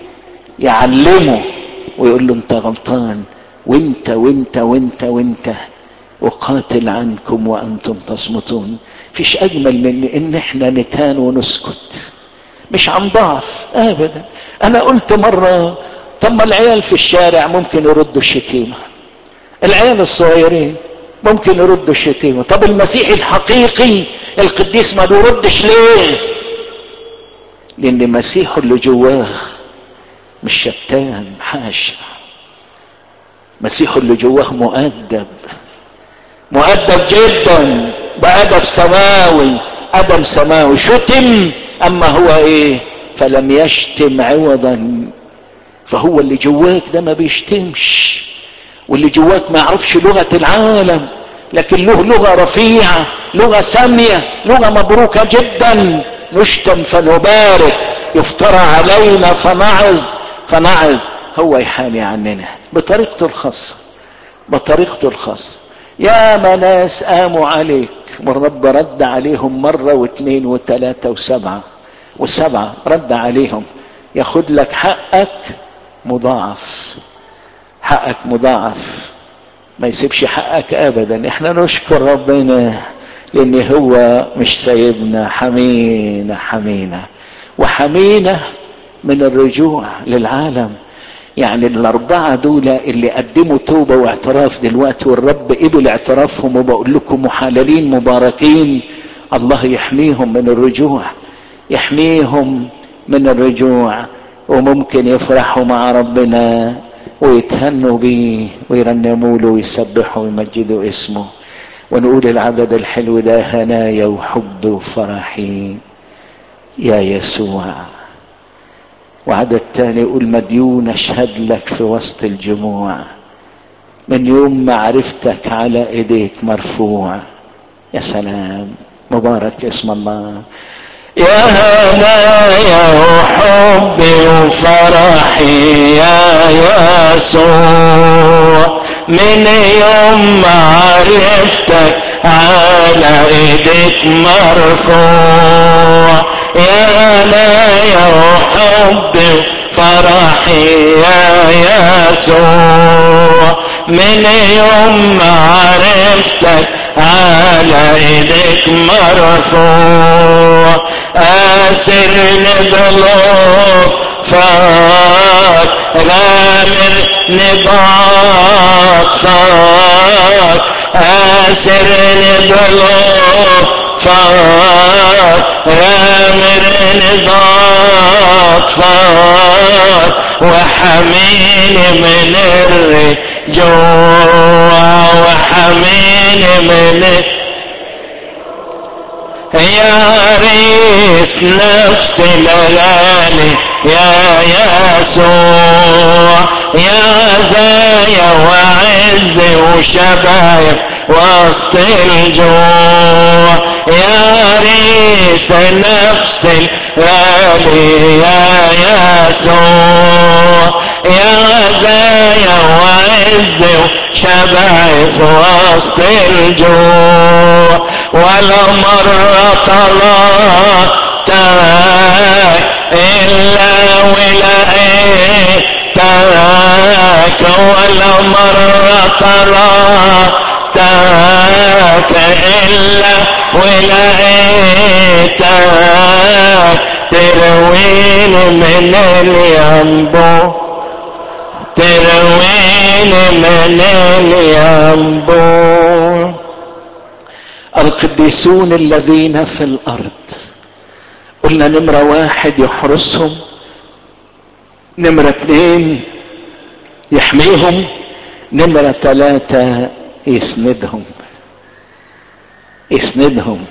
يعلمه ويقول له انت غلطان، وانت وانت وانت وانت. وقاتل عنكم وانتم تصمتون. فيش اجمل من ان احنا نتان ونسكت، مش عن ضعف ابدا. انا قلت مرة: طب ما العيال في الشارع ممكن يردوا الشتيمة، العيال الصغيرين ممكن يردوا الشتيمة. طب المسيحي الحقيقي القديس ما بيردش ليه؟ لان مسيحه اللي جواه مش شتان، حاشا. مسيحه اللي جواه مؤدب، مؤدب جدا، بأدب سماوي، أدب سماوي. شتم اما هو ايه؟ فلم يشتم عوضا. فهو اللي جواك ده ما بيشتمش، واللي جواك ما يعرفش لغة العالم، لكن له لغة رفيعة، لغة سامية، لغة مبروكة جدا. نشتم فنبارك، يفترى علينا فنعظ فنعظ. هو يحامي عننا بطريقته الخاصة، بطريقته الخاصة. يا ما ناس قاموا عليك والرب رد عليهم مرة واثنين وثلاثة وسبعة رد عليهم. ياخد لك حقك مضاعف، حقك مضاعف، ما يسيبش حقك ابدا. احنا نشكر ربنا لان هو مش سايبنا. حمينا، حمينا وحمينا من الرجوع للعالم. يعني الاربعة دول اللي قدموا توبة واعتراف دلوقتي والرب قبل اعترافهم، وبقول لكم محللين مباركين. الله يحميهم من الرجوع، يحميهم من الرجوع. وممكن يفرحوا مع ربنا ويتهنوا بيه ويرنموا له ويسبحوا ويمجدوا اسمه. ونقول العدد الحلو ده: هنايا وحب وفرحي يا يسوع. وعدد تاني يقول: مديون اشهد لك في وسط الجموع من يوم ما عرفتك على ايديك مرفوع. يا سلام، مبارك اسم الله. يا هنايا وحبي وفرحي يا يسوع، من يوم ما عرفتك على ايديك مرفوع. يا هنايا وحبي وفرحي يا يسوع، من يوم ما عرفتك على ايديك مرفوع. اسرني بلطفك غامر نباطك، اسرني بلطفك غامر نباطك، وحميني من الرجوع، وحميني من يا عريس نفس الغالي يا يسوع، يا عزايا وعز وشبايب وسط الجوع. يا عريس نفس الغالي يا يسوع، يا عزايا وعز وشبايب وسط الجوع. ولا مرة طلعتك إلا ولقيتك، ولا مرة طلعتك إلا ولقيتك، ترويني من الينبوع، ترويني من الينبوع. القديسون الذين في الارض، قلنا نمرة 1 يحرسهم، نمرة 2 يحميهم، نمرة 3 يسندهم. يسندهم.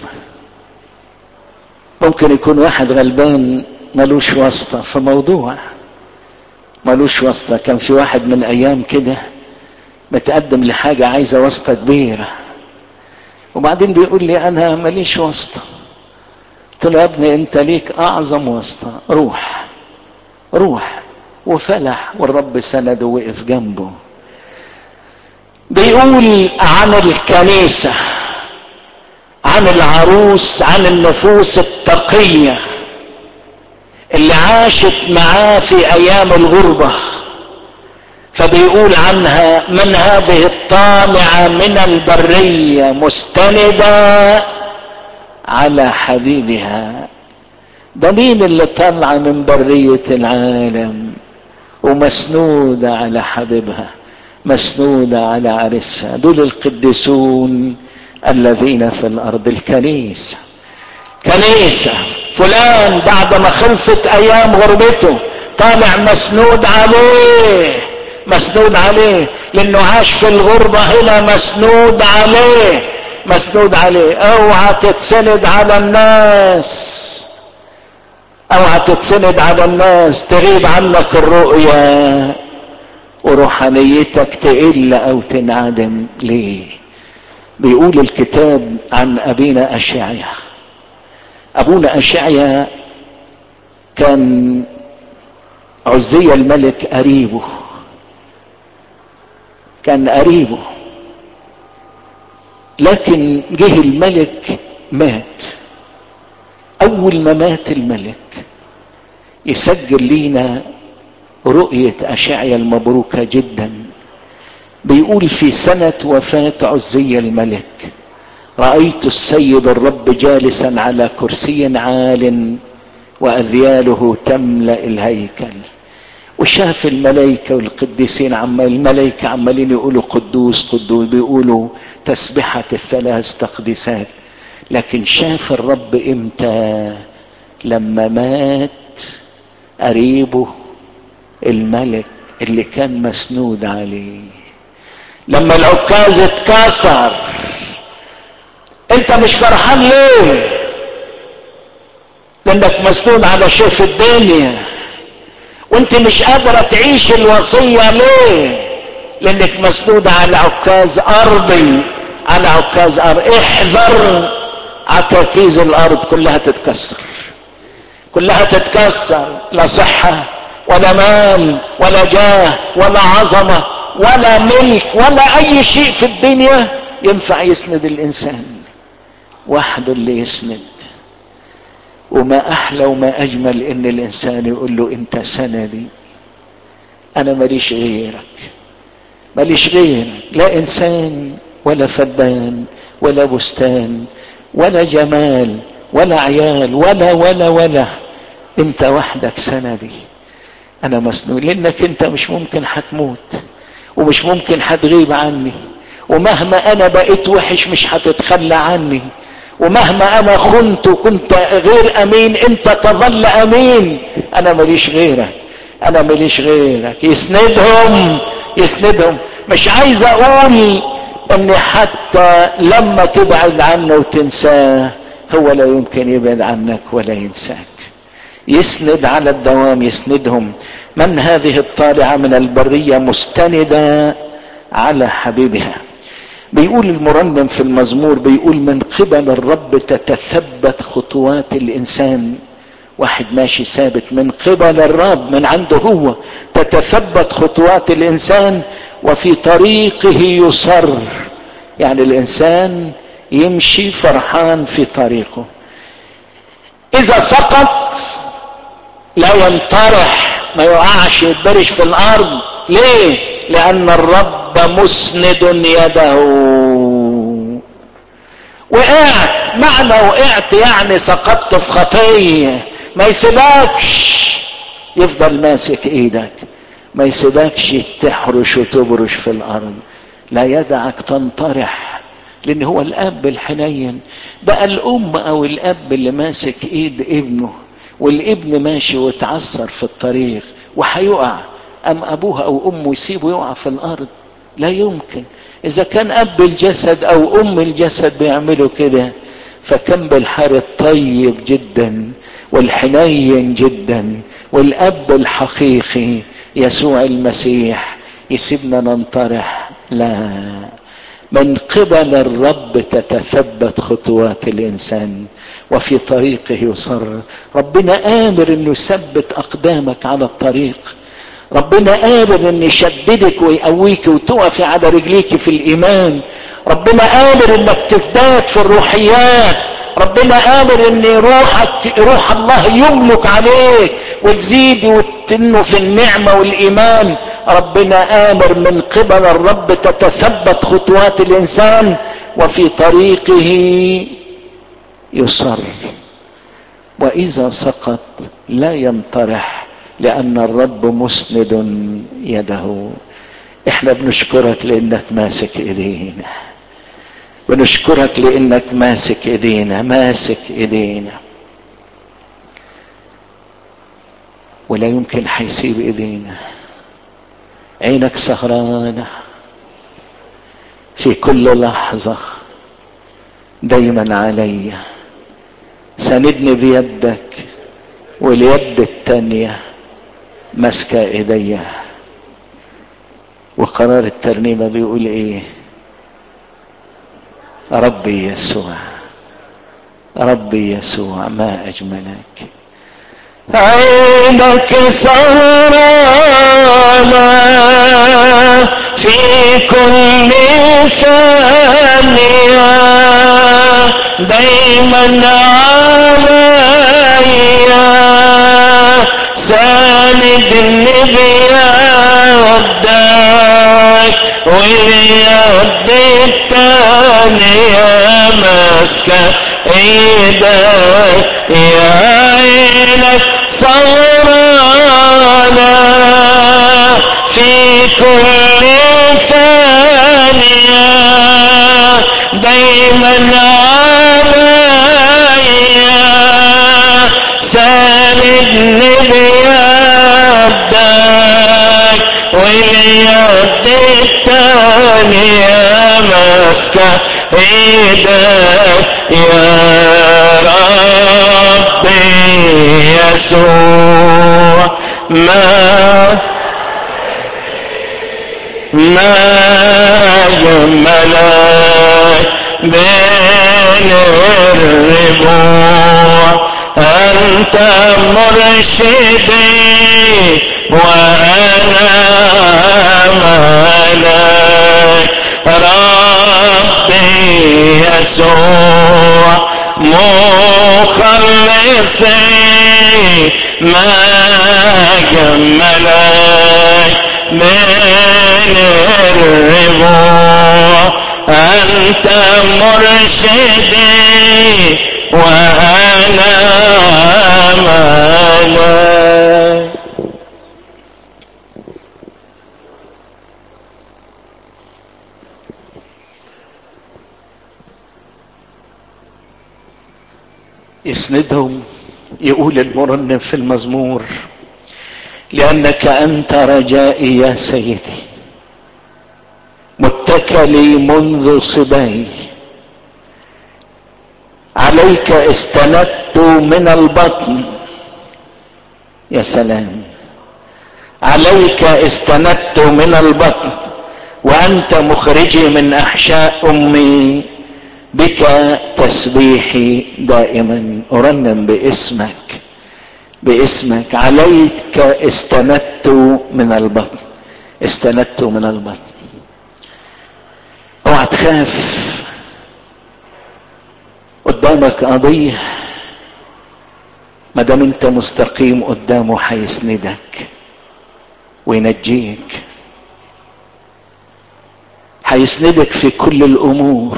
ممكن يكون واحد غلبان ملوش واسطة في موضوع، ملوش واسطة. كان في واحد من ايام كده متقدم لحاجة عايزة واسطة كبيرة، وبعدين بيقول لي انا ماليش واسطة. قلت له يا ابني انت ليك اعظم واسطة، روح روح. وفلح والرب سنده ووقف جنبه. بيقول عن الكنيسة، عن العروس، عن النفوس التقية اللي عاشت معاه في ايام الغربة. فبيقول عنها: من هذه الطالعة من البرية مستندة على حبيبها. ده مين اللي طالعة من برية العالم ومسنودة على حبيبها، مسنودة على عرسها؟ دول القديسون الذين في الارض. الكنيسة، كنيسة فلان بعد ما خلصت ايام غربته طالع مسنود عليه، مسنود عليه، لانه عاش في الغربة هنا مسنود عليه، مسنود عليه. اوعى تتسند على الناس، اوعى تتسند على الناس تغيب عنك الرؤية وروحانيتك تقل او تنعدم. ليه؟ بيقول الكتاب عن ابينا اشعيا. ابونا اشعيا كان عزية الملك قريبه، كان قريبه، لكن جه الملك مات. اول ما مات الملك يسجل لينا رؤية اشعيا المبروكة جدا. بيقول: في سنة وفاة عزية الملك رأيت السيد الرب جالسا على كرسي عال واذياله تملأ الهيكل. وشاف الملائكة والقديسين، الملائكة عمالين يقولوا قدوس قدوس، بيقولوا تسبحة الثلاث تقديسات. لكن شاف الرب امتى؟ لما مات قريبه الملك اللي كان مسنود عليه، لما العكاز اتكسر. انت مش فرحان ليه؟ لانك مسنود على شيء في الدنيا، وانت مش قادرة تعيش الوصية ليه؟ لانك مسدود على عكاز ارضي، على عكاز ارض. احذر، عكاكيز الارض كلها تتكسر، كلها تتكسر. لا صحة ولا مال ولا جاه ولا عظمة ولا ملك ولا اي شيء في الدنيا ينفع يسند الانسان، وحده اللي يسند. وما احلى وما اجمل ان الانسان يقول له انت سندي، انا ماليش غيرك، ماليش غيرك، لا انسان ولا فدان ولا بستان ولا جمال ولا عيال ولا انت وحدك سندي. انا مسنود لانك انت مش ممكن هتموت ومش ممكن هتغيب عني، ومهما انا بقيت وحش مش هتتخلى عني، ومهما انا خنت وكنت غير امين انت تظل امين. انا ماليش غيرك، انا ماليش غيرك. يسندهم، يسندهم. مش عايز اقول ان حتى لما تبعد عنه وتنساه هو لا يمكن يبعد عنك ولا ينساك. يسند على الدوام، يسندهم. من هذه الطالعة من البرية مستندة على حبيبها. بيقول المرنم في المزمور، بيقول من قبل الرب تتثبت خطوات الانسان. واحد ماشي ثابت من قبل الرب، من عنده هو تتثبت خطوات الانسان، وفي طريقه يصر. يعني الانسان يمشي فرحان في طريقه. اذا سقط لا ينطرح، ما يقعش يتبرش في الارض. ليه؟ لان الرب مسند يده. وقعت، معنى وقعت يعني سقطت في خطيه، ما يسيبكش، يفضل ماسك ايدك، ما يسيبكش تحرش وتبرش في الارض، لا يدعك تنطرح، لان هو الاب الحنين. بقى الام او الاب اللي ماسك ايد ابنه، والابن ماشي وتعثر في الطريق وهيقع، ام ابوها او امه يسيبه يقع في الارض؟ لا يمكن. اذا كان اب الجسد او ام الجسد بيعملوا كده، فكم بالحار الطيب جدا والحنين جدا والاب الحقيقي يسوع المسيح يسيبنا ننطرح؟ لا، من قبل الرب تتثبت خطوات الانسان وفي طريقه يصر. ربنا قادر انه يثبت اقدامك على الطريق، ربنا قادر ان يشددك ويقويك وتقفي على رجليك في الايمان، ربنا قادر انك تزداد في الروحيات، ربنا قادر ان روح الله يملك عليك وتزيد وتنمو في النعمة والايمان. ربنا قادر من قبل الرب تتثبت خطوات الانسان وفي طريقه يصر. واذا سقط لا ينطرح لان الرب مسند يده. احنا بنشكرك لانك ماسك ايدينا، بنشكرك لانك ماسك ايدينا، ماسك ايدينا، ولا يمكن حيسيب ايدينا. عينك سهرانة في كل لحظة دايما عليا، ساندني بيدك واليد التانية ماسكة ايديا. وقرار الترنيمة بيقول ايه؟ ربي يسوع، ربي يسوع ما اجملك. عينك سهرانة في كل ثانية دايما عليا، ساندني بيدك واليد التانية ماسكة ايدك. يا عينك سهرانة في كل ثانية دايما عليا، ساندني بيدك واليد التانية ماسكة ايدك. يا ربي يسوع ما ما جملك بين الربوع، أنت مرشدي وأنا ملك، ربي يسوع مخلصي، ما جملك بين الربوع، أنت مرشدي وأنا ملك. يسندهم، يقول المرنم في المزمور: لأنك أنت رجائي يا سيدي، متكلي منذ صباي، عليك استندت من البطن. يا سلام، عليك استندت من البطن، وأنت مخرجي من أحشاء أمي، بك تسبيحي دائما. أرنم باسمك، باسمك، عليك استندت من البطن، استندت من البطن. اوعى تخاف، قدامك قضية، ما دام انت مستقيم قدامه هيسندك وينجيك، هيسندك في كل الامور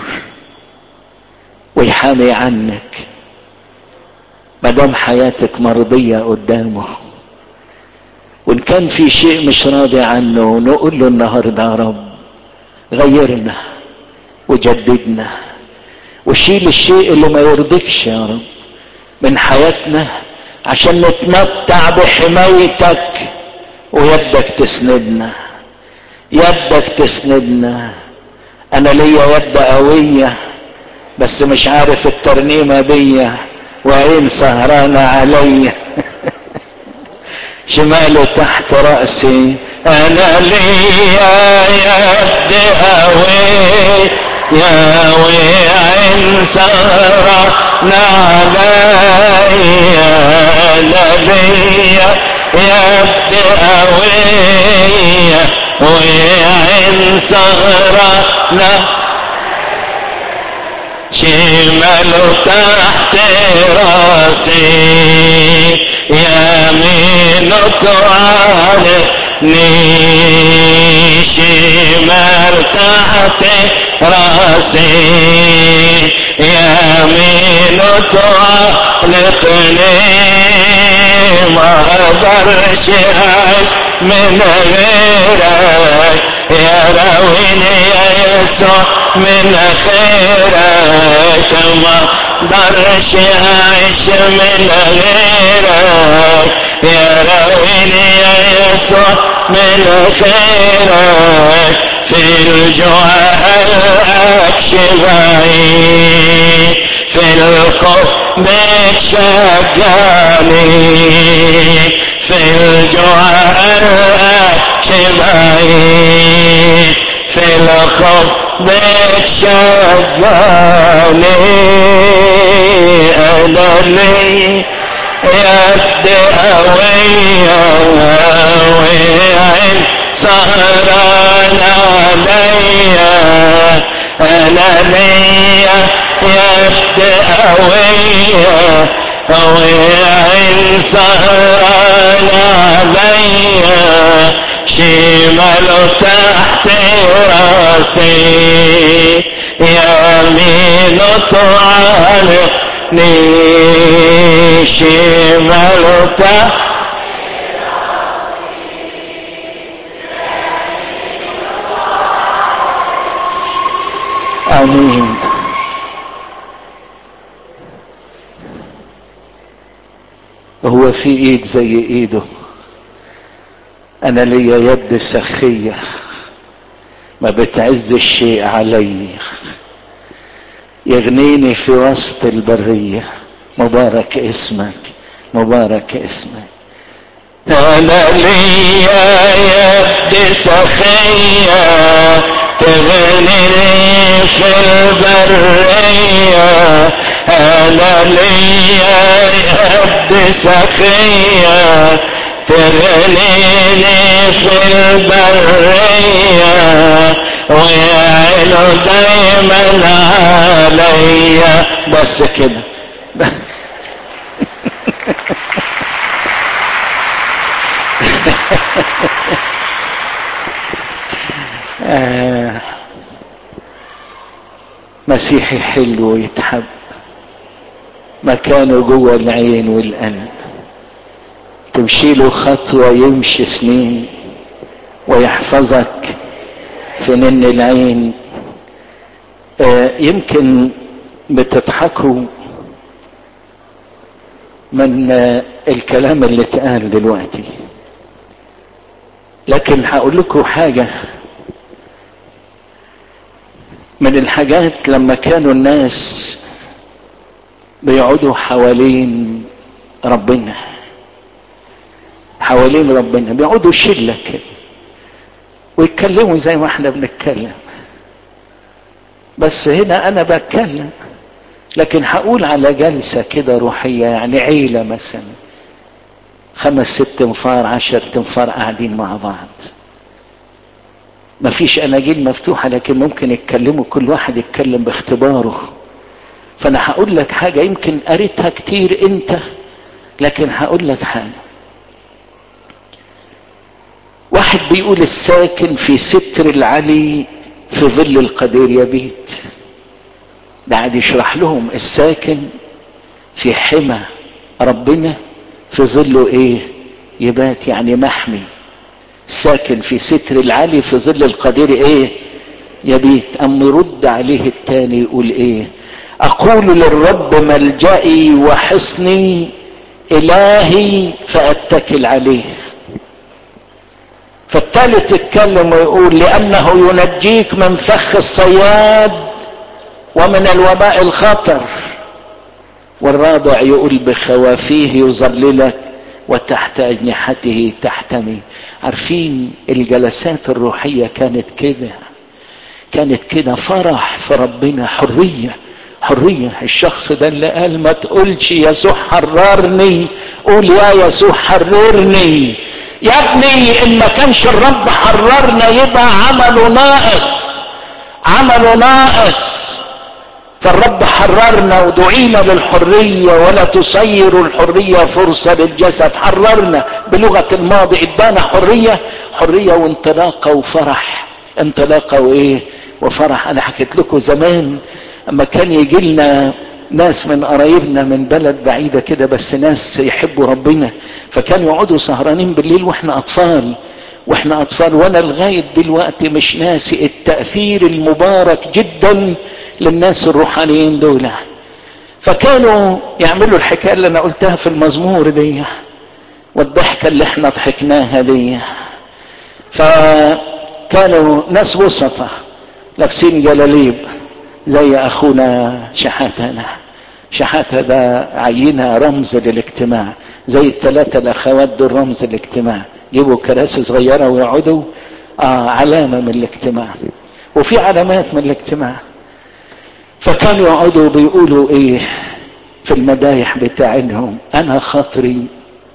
ويحامي عنك، ما دام حياتك مرضية قدامه. وان كان في شيء مش راضي عنه، نقول له النهارده: يا رب غيرنا وجددنا، وشيل الشيء اللي ما يرضيكش يا رب من حياتنا، عشان نتمتع بحمايتك، ويدك تسندنا، يدك تسندنا. انا ليا يد قوية، بس مش عارف الترنيمة بيا، وعين سهرانة عليا شماله تحت رأسي، انا ليا يد قوية وعين سهرانة عليا، انا ليا يد قوية وعين سهرانة، شماله تحت راسي، يمينك علني، شمال تحت راسي، يمينك علقني، ما اقدرش اعيش من غيرك، يا راويني يا يسوع من خيرك، ما اقدرش اعيش من غيرك، يا راويني يا يسوع من خيرك، في الجوع اكشفني، في الخوف بتشجعني، في الجوع اكشفني، في الخوف بتشجعني، انا لي يد قوية وعين سهران عليا، انا ليا يد قوية وعين سهران عليا، شماله تحت راسي، يمينه تعلقني، شماله تحت. امين. هو في ايد زي ايده، انا ليا يد سخية ما بتعز الشيء علي، يغنيني في وسط البرية. مبارك اسمك، مبارك اسمك. انا ليا يد سخية تغنيني في البرية، انا ليا يد سخية تغنيني في البرية، ويعينه دايما عليا. بس كده. مسيحي حلو يتحب، مكانه جوه العين والقلب، تمشي له خطوة يمشي سنين، ويحفظك في نن العين. يمكن بتضحكوا من الكلام اللي اتقال دلوقتي، لكن هقول لكم حاجة من الحاجات. لما كانوا الناس بيقعدوا حوالين ربنا، حوالين ربنا بيقعدوا شلة كده ويتكلموا زي ما احنا بنتكلم، بس هنا انا بتكلم، لكن هقول على جلسة كده روحية، يعني عيلة مثلا 5 6 تنفار 10 تنفار قاعدين مع بعض، مفيش اناجيل مفتوحة، لكن ممكن يتكلموا، كل واحد يتكلم باختباره. فانا هقول لك حاجة يمكن قريتها كتير انت، لكن هقول لك حاجة. واحد بيقول الساكن في ستر العلي في ظل القدير يبيت. ده قاعد يشرح لهم الساكن في حمى ربنا في ظله ايه؟ يبات، يعني محمي. ساكن في ستر العلي في ظل القدير ايه؟ يبيت. اما يرد عليه التاني يقول ايه؟ اقول للرب ملجئي وحصني الهي فاتكل عليه. فالثالث يتكلم ويقول لانه ينجيك من فخ الصياد ومن الوباء الخطر. والرابع يقول بخوافيه يظللك وتحت اجنحته تحتمي. عارفين الجلسات الروحية كانت كده فرح في ربنا، حرية. الشخص ده اللي قال ما تقولش يسوع حررني، قول يا يسوع حررني. يا ابني ان ما كانش الرب حررنا يبقى عمله ناقص. فالرب حررنا ودعينا للحرية، ولا تصير الحرية فرصة للجسد. حررنا بلغة الماضي، ادانا حرية وانطلاقة وفرح، انطلاقة وايه وفرح. انا حكيت لكم زمان اما كان يجي لنا ناس من قرايبنا من بلد بعيدة كده، بس ناس يحبوا ربنا، فكانوا يقعدوا سهرانين بالليل واحنا اطفال، وانا لغاية دلوقتي مش ناسي التأثير المبارك جدا للناس الروحانيين دول. فكانوا يعملوا الحكاية اللي انا قلتها في المزمور دي، والضحكة اللي احنا ضحكناها دي. فكانوا ناس وسطة لابسين جلاليب زي اخونا شحاتة ده عينة رمز للاجتماع، زي ال3 الاخوات دول رمز الاجتماع، جيبوا كراسي صغيرة ويقعدوا علامة من الاجتماع، وفي علامات من الاجتماع. فكانوا يقعدوا بيقولوا ايه في المدايح بتاعهم؟ انا خاطري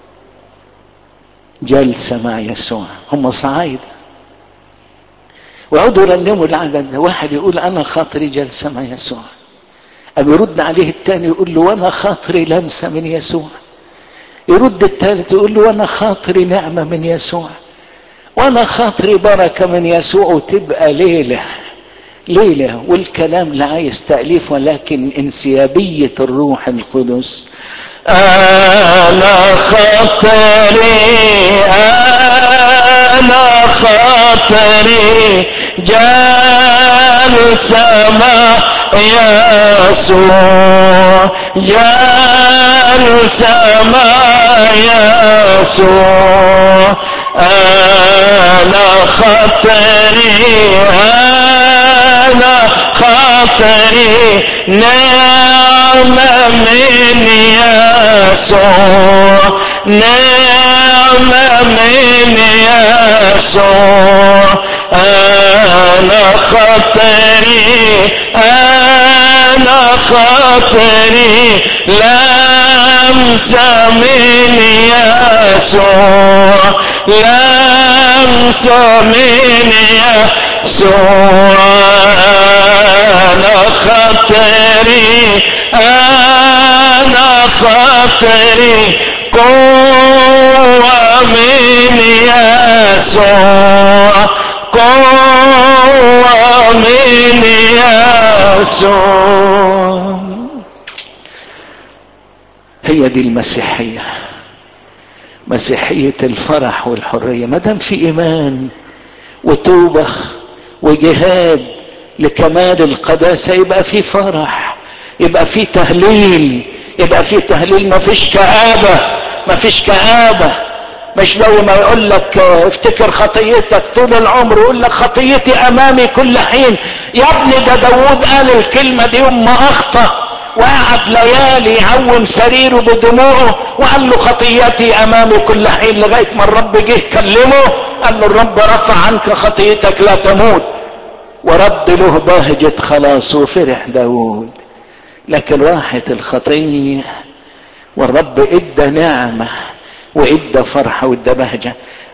جلسة مع يسوع. هم صعايدة ويقعدوا يرنموا العدد ده. واحد يقول انا خاطري جلسة مع يسوع، أم يرد عليه الثاني يقول له وانا خاطري لمسة من يسوع، يرد الثالث يقول له وانا خاطري نعمة من يسوع، وانا خاطري بركة من يسوع. وتبقى ليلة. والكلام لا عايز تأليف ولكن انسيابية الروح القدس. انا خاطري جالسة مع يسوع، جالسة مع يسوع. انا خاطري نعمة من يسوع، نعمة من يسوع انا خاطري لمسة من يسوع لمسة من يسوع انا خاطري قوة من يسوع قوة من يسوع. هي دي المسيحية، مسيحية الفرح والحرية. ما دام في ايمان وتوبة وجهاد لكمال القداسة يبقى في فرح، يبقى في تهليل، ما فيش كآبة. مش زي ما يقول لك افتكر خطيتك طول العمر، يقول لك خطيتي امامي كل حين. يا ابني ده داود قال الكلمة دي يوم ما اخطأ وقعد ليالي يعوم سريره بدموعه وقال له خطيتي امامي كل حين، لغاية ما الرب جه كلمه قال له الرب رفع عنك خطيتك لا تموت، ورد له بهجة خلاص وفرح داود. لكن راحت الخطية والرب ادى نعمة وادى فرحة وادى بهجة.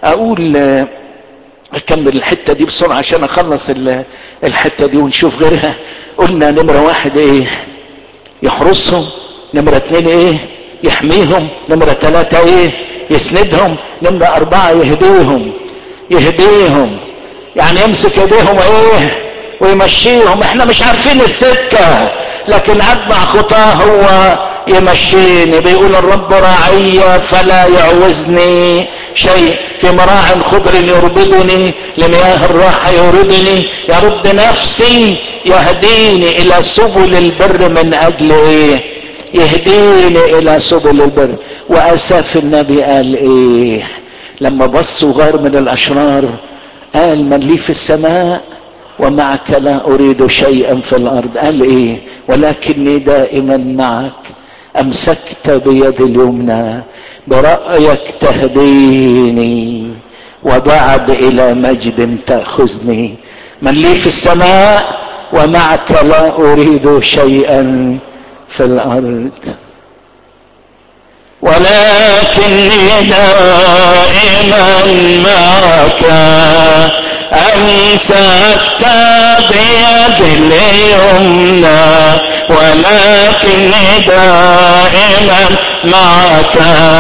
اكمل الحتة دي بسرعة عشان اخلص الحتة دي ونشوف غيرها. قلنا نمرة 1 ايه؟ يحرسهم. نمرة 2 ايه؟ يحميهم. نمرة 3 ايه؟ يسندهم. نمرة 4 يهديهم، يعني يمسك ايديهم ايه ويمشيهم. احنا مش عارفين السكة لكن اتبع خطاه هو يمشيني. بيقول الرب راعي فلا يعوزني شيء، في مراع خضر يربدني، لمياه الراحة يوردني، يرد نفسي، يهديني الى سبل البر. من اجل ايه؟ يهديني الى سبل البر. واساف النبي قال ايه لما بص غار من الاشرار؟ قال من لي في السماء ومعك لا اريد شيئا في الارض. قال ايه؟ ولكني دائما معك، امسكت بيد اليمنى، برأيك تهديني، وبعد الى مجد تأخذني. من لي في السماء ومعك لا اريد شيئا في الارض. ولكني دائما معك، امسكت بيد اليمنى. ولكني دائما معك،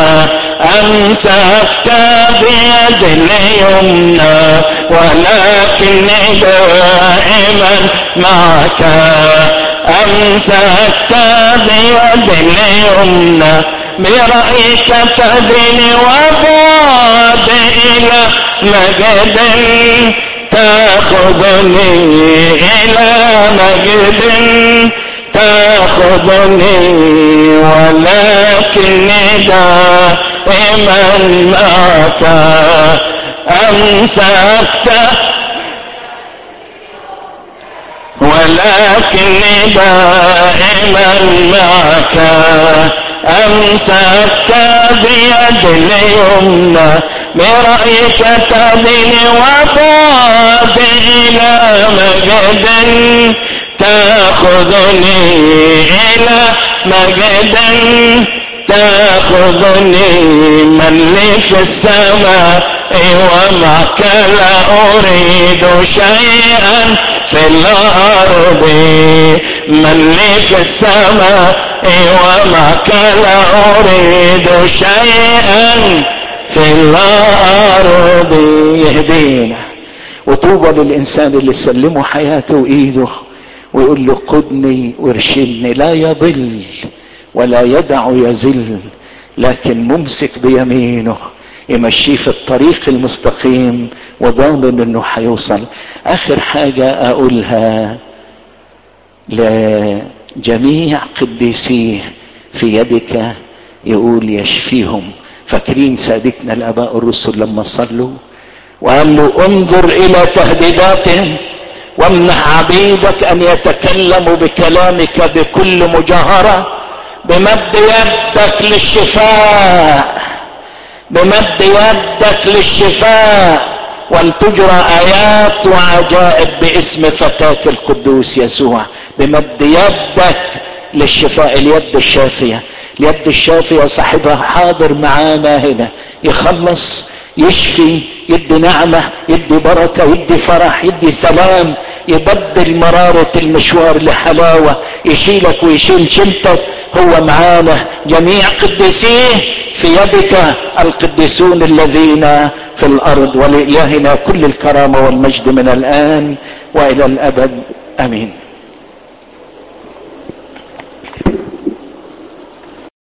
امسكت بيد اليمنى. ولكني دائما معك، امسكت بيد اليمنى. برأيك تهديني وبعد الى مجد تاخذني، الى مجد تاخذني. ولكني دائما معك، امسكت. ولكني دائما معك، امسكت بيد اليمنى. برأيك تهديني وبعد الى مجد تاخذني، الى مجد تاخذني. من لي في السماء ومعك لا اريد شيئا في الارض. من لي في السماء ومعك لا اريد شيئا في الارض. يهدينا. وطوبى للانسان اللي سلمه حياته وايده ويقول له قدني وارشدني، لا يضل ولا يدع يزل، لكن ممسك بيمينه يمشيه في الطريق المستقيم وضامن انه هيوصل. اخر حاجة اقولها لجميع قديسيه في يدك، يقول يشفيهم. فاكرين سادتنا الاباء الرسل لما صلوا وقال له انظر الى تهديداتهم وامنح عبيدك ان يتكلموا بكلامك بكل مجاهرة، بمد يدك للشفاء. بمد يدك للشفاء، ولتجرى ايات وعجائب باسم فتاك القدوس يسوع. بمد يدك للشفاء، اليد الشافية، اليد الشافية صاحبها حاضر معانا هنا، يخلص، يشفي، يدي نعمة، يدي بركة، يدي فرح، يدي سلام، يبدل مرارة المشوار لحلاوة، يشيلك ويشيل شلتك. هو معانا. جميع قديسيه في يدك القديسون الذين في الارض. ولإلهنا كل الكرامة والمجد من الآن والى الابد، امين.